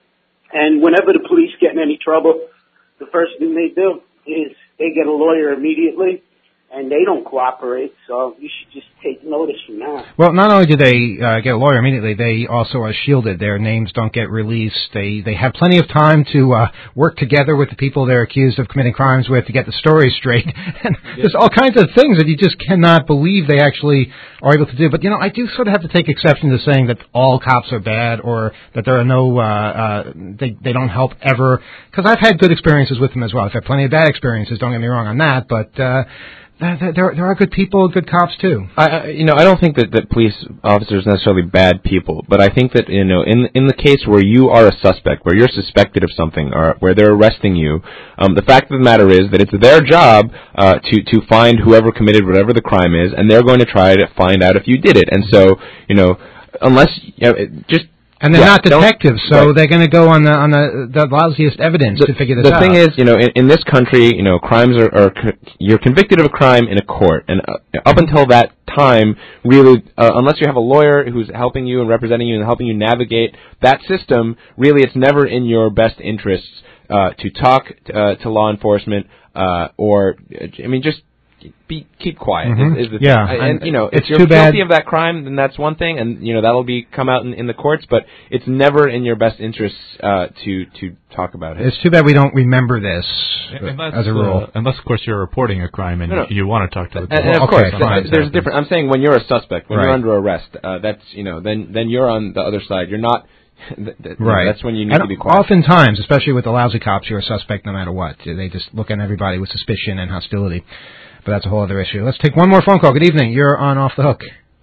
And whenever the police get in any trouble, the first thing they do is they get a lawyer immediately, and they don't cooperate, so you should just take notice from that. Well, not only do they uh, get a lawyer immediately, they also are shielded. Their names don't get released. They they have plenty of time to uh, work together with the people they're accused of committing crimes with to get the story straight. And there's all kinds of things that you just cannot believe they actually are able to do. But, you know, I do sort of have to take exception to saying that all cops are bad or that there are no, uh, uh, they, they don't help ever, because I've had good experiences with them as well. I've had plenty of bad experiences, don't get me wrong on that, but uh, There, there, there are good people, good cops too. I, I, you know, I don't think that, that police officers are necessarily bad people, but I think that, you know, in in the case where you are a suspect, where you're suspected of something, or where they're arresting you, um, the fact of the matter is that it's their job uh, to to find whoever committed whatever the crime is, and they're going to try to find out if you did it. And so, you know, unless you know, it just. And they're yeah, not detectives, so right. they're going to go on the on the, the lousiest evidence the, to figure this the out. The thing is, you know, in, in this country, you know, crimes are, are you're convicted of a crime in a court, and uh, up until that time, really, uh, unless you have a lawyer who's helping you and representing you and helping you navigate that system, really, it's never in your best interests uh, to talk uh, to law enforcement uh, or, I mean, just. Be keep quiet. Mm-hmm. Is, is the yeah, thing. And, and you know, it's if you're too guilty bad. of that crime, then that's one thing, and you know that'll be come out in, in the courts. But it's never in your best interests uh, to to talk about it. It's too bad we don't remember this unless, as a rule. Uh, unless, of course, you're reporting a crime and no, no. you want to talk to the And, and of okay, course, fine, th- there's a different. I'm saying when you're a suspect, when right. you're under arrest, uh, that's you know then then you're on the other side. You're not. th- th- right. Know, that's when you need and to be quiet. Oftentimes, especially with the lousy cops, you're a suspect no matter what. They just look at everybody with suspicion and hostility. But that's a whole other issue. Let's take one more phone call. Good evening. You're on Off the Hook.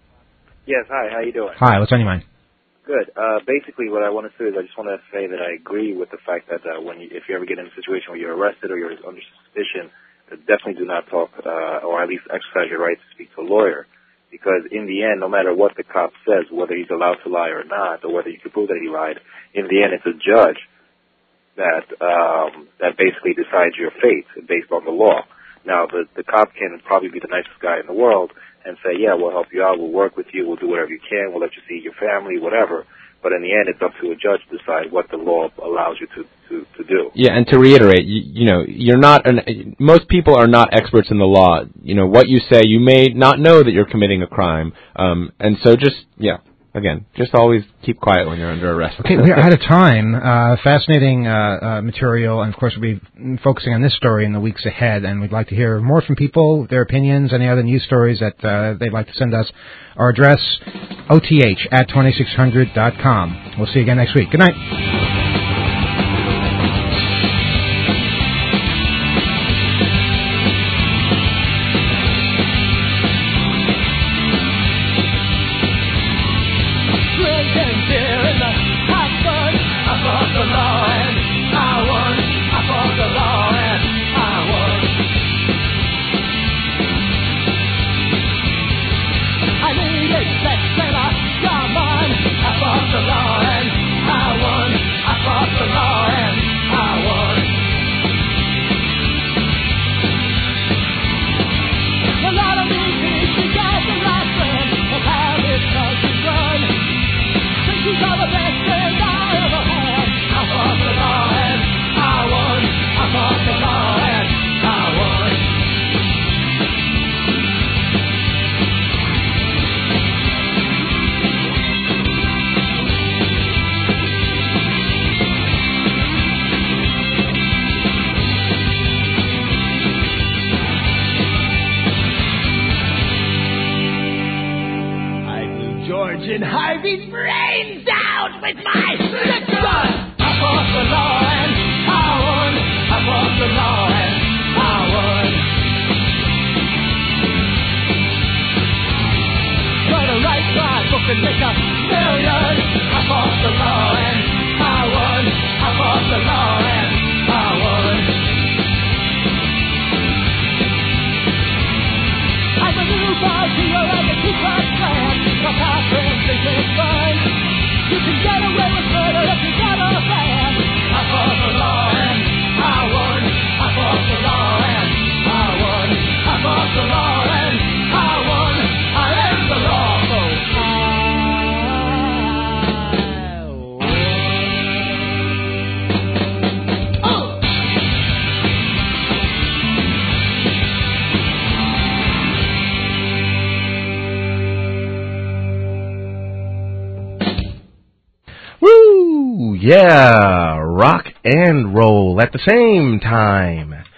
Yes, hi. How you doing? Hi. What's on your mind? Good. Uh, basically, what I want to say is I just want to say that I agree with the fact that uh, when you, if you ever get in a situation where you're arrested or you're under suspicion, that definitely do not talk uh, or at least exercise your right to speak to a lawyer. Because in the end, no matter what the cop says, whether he's allowed to lie or not, or whether you can prove that he lied, in the end, it's a judge that um, that basically decides your fate based on the law. Now, the, the cop can probably be the nicest guy in the world and say, yeah, we'll help you out, we'll work with you, we'll do whatever you can, we'll let you see your family, whatever. But in the end, it's up to a judge to decide what the law allows you to, to, to do. Yeah, and to reiterate, you, you know, you're not an, most people are not experts in the law. You know, what you say, you may not know that you're committing a crime. Um, and so just, yeah. Again, just always keep quiet when you're under arrest. Okay, we're out of time. Uh, fascinating uh, uh, material, and of course we'll be focusing on this story in the weeks ahead, and we'd like to hear more from people, their opinions, any other news stories that uh, they'd like to send us. Our address, O T H at twenty-six hundred dot com. We'll see you again next week. Good night. George and Harvey's brains out with my slick gun. I fought the law and I won. I fought the law and I won. For the right side, who could make a million. I fought the law and I won. I fought the law and I won. Yeah, rock and roll at the same time.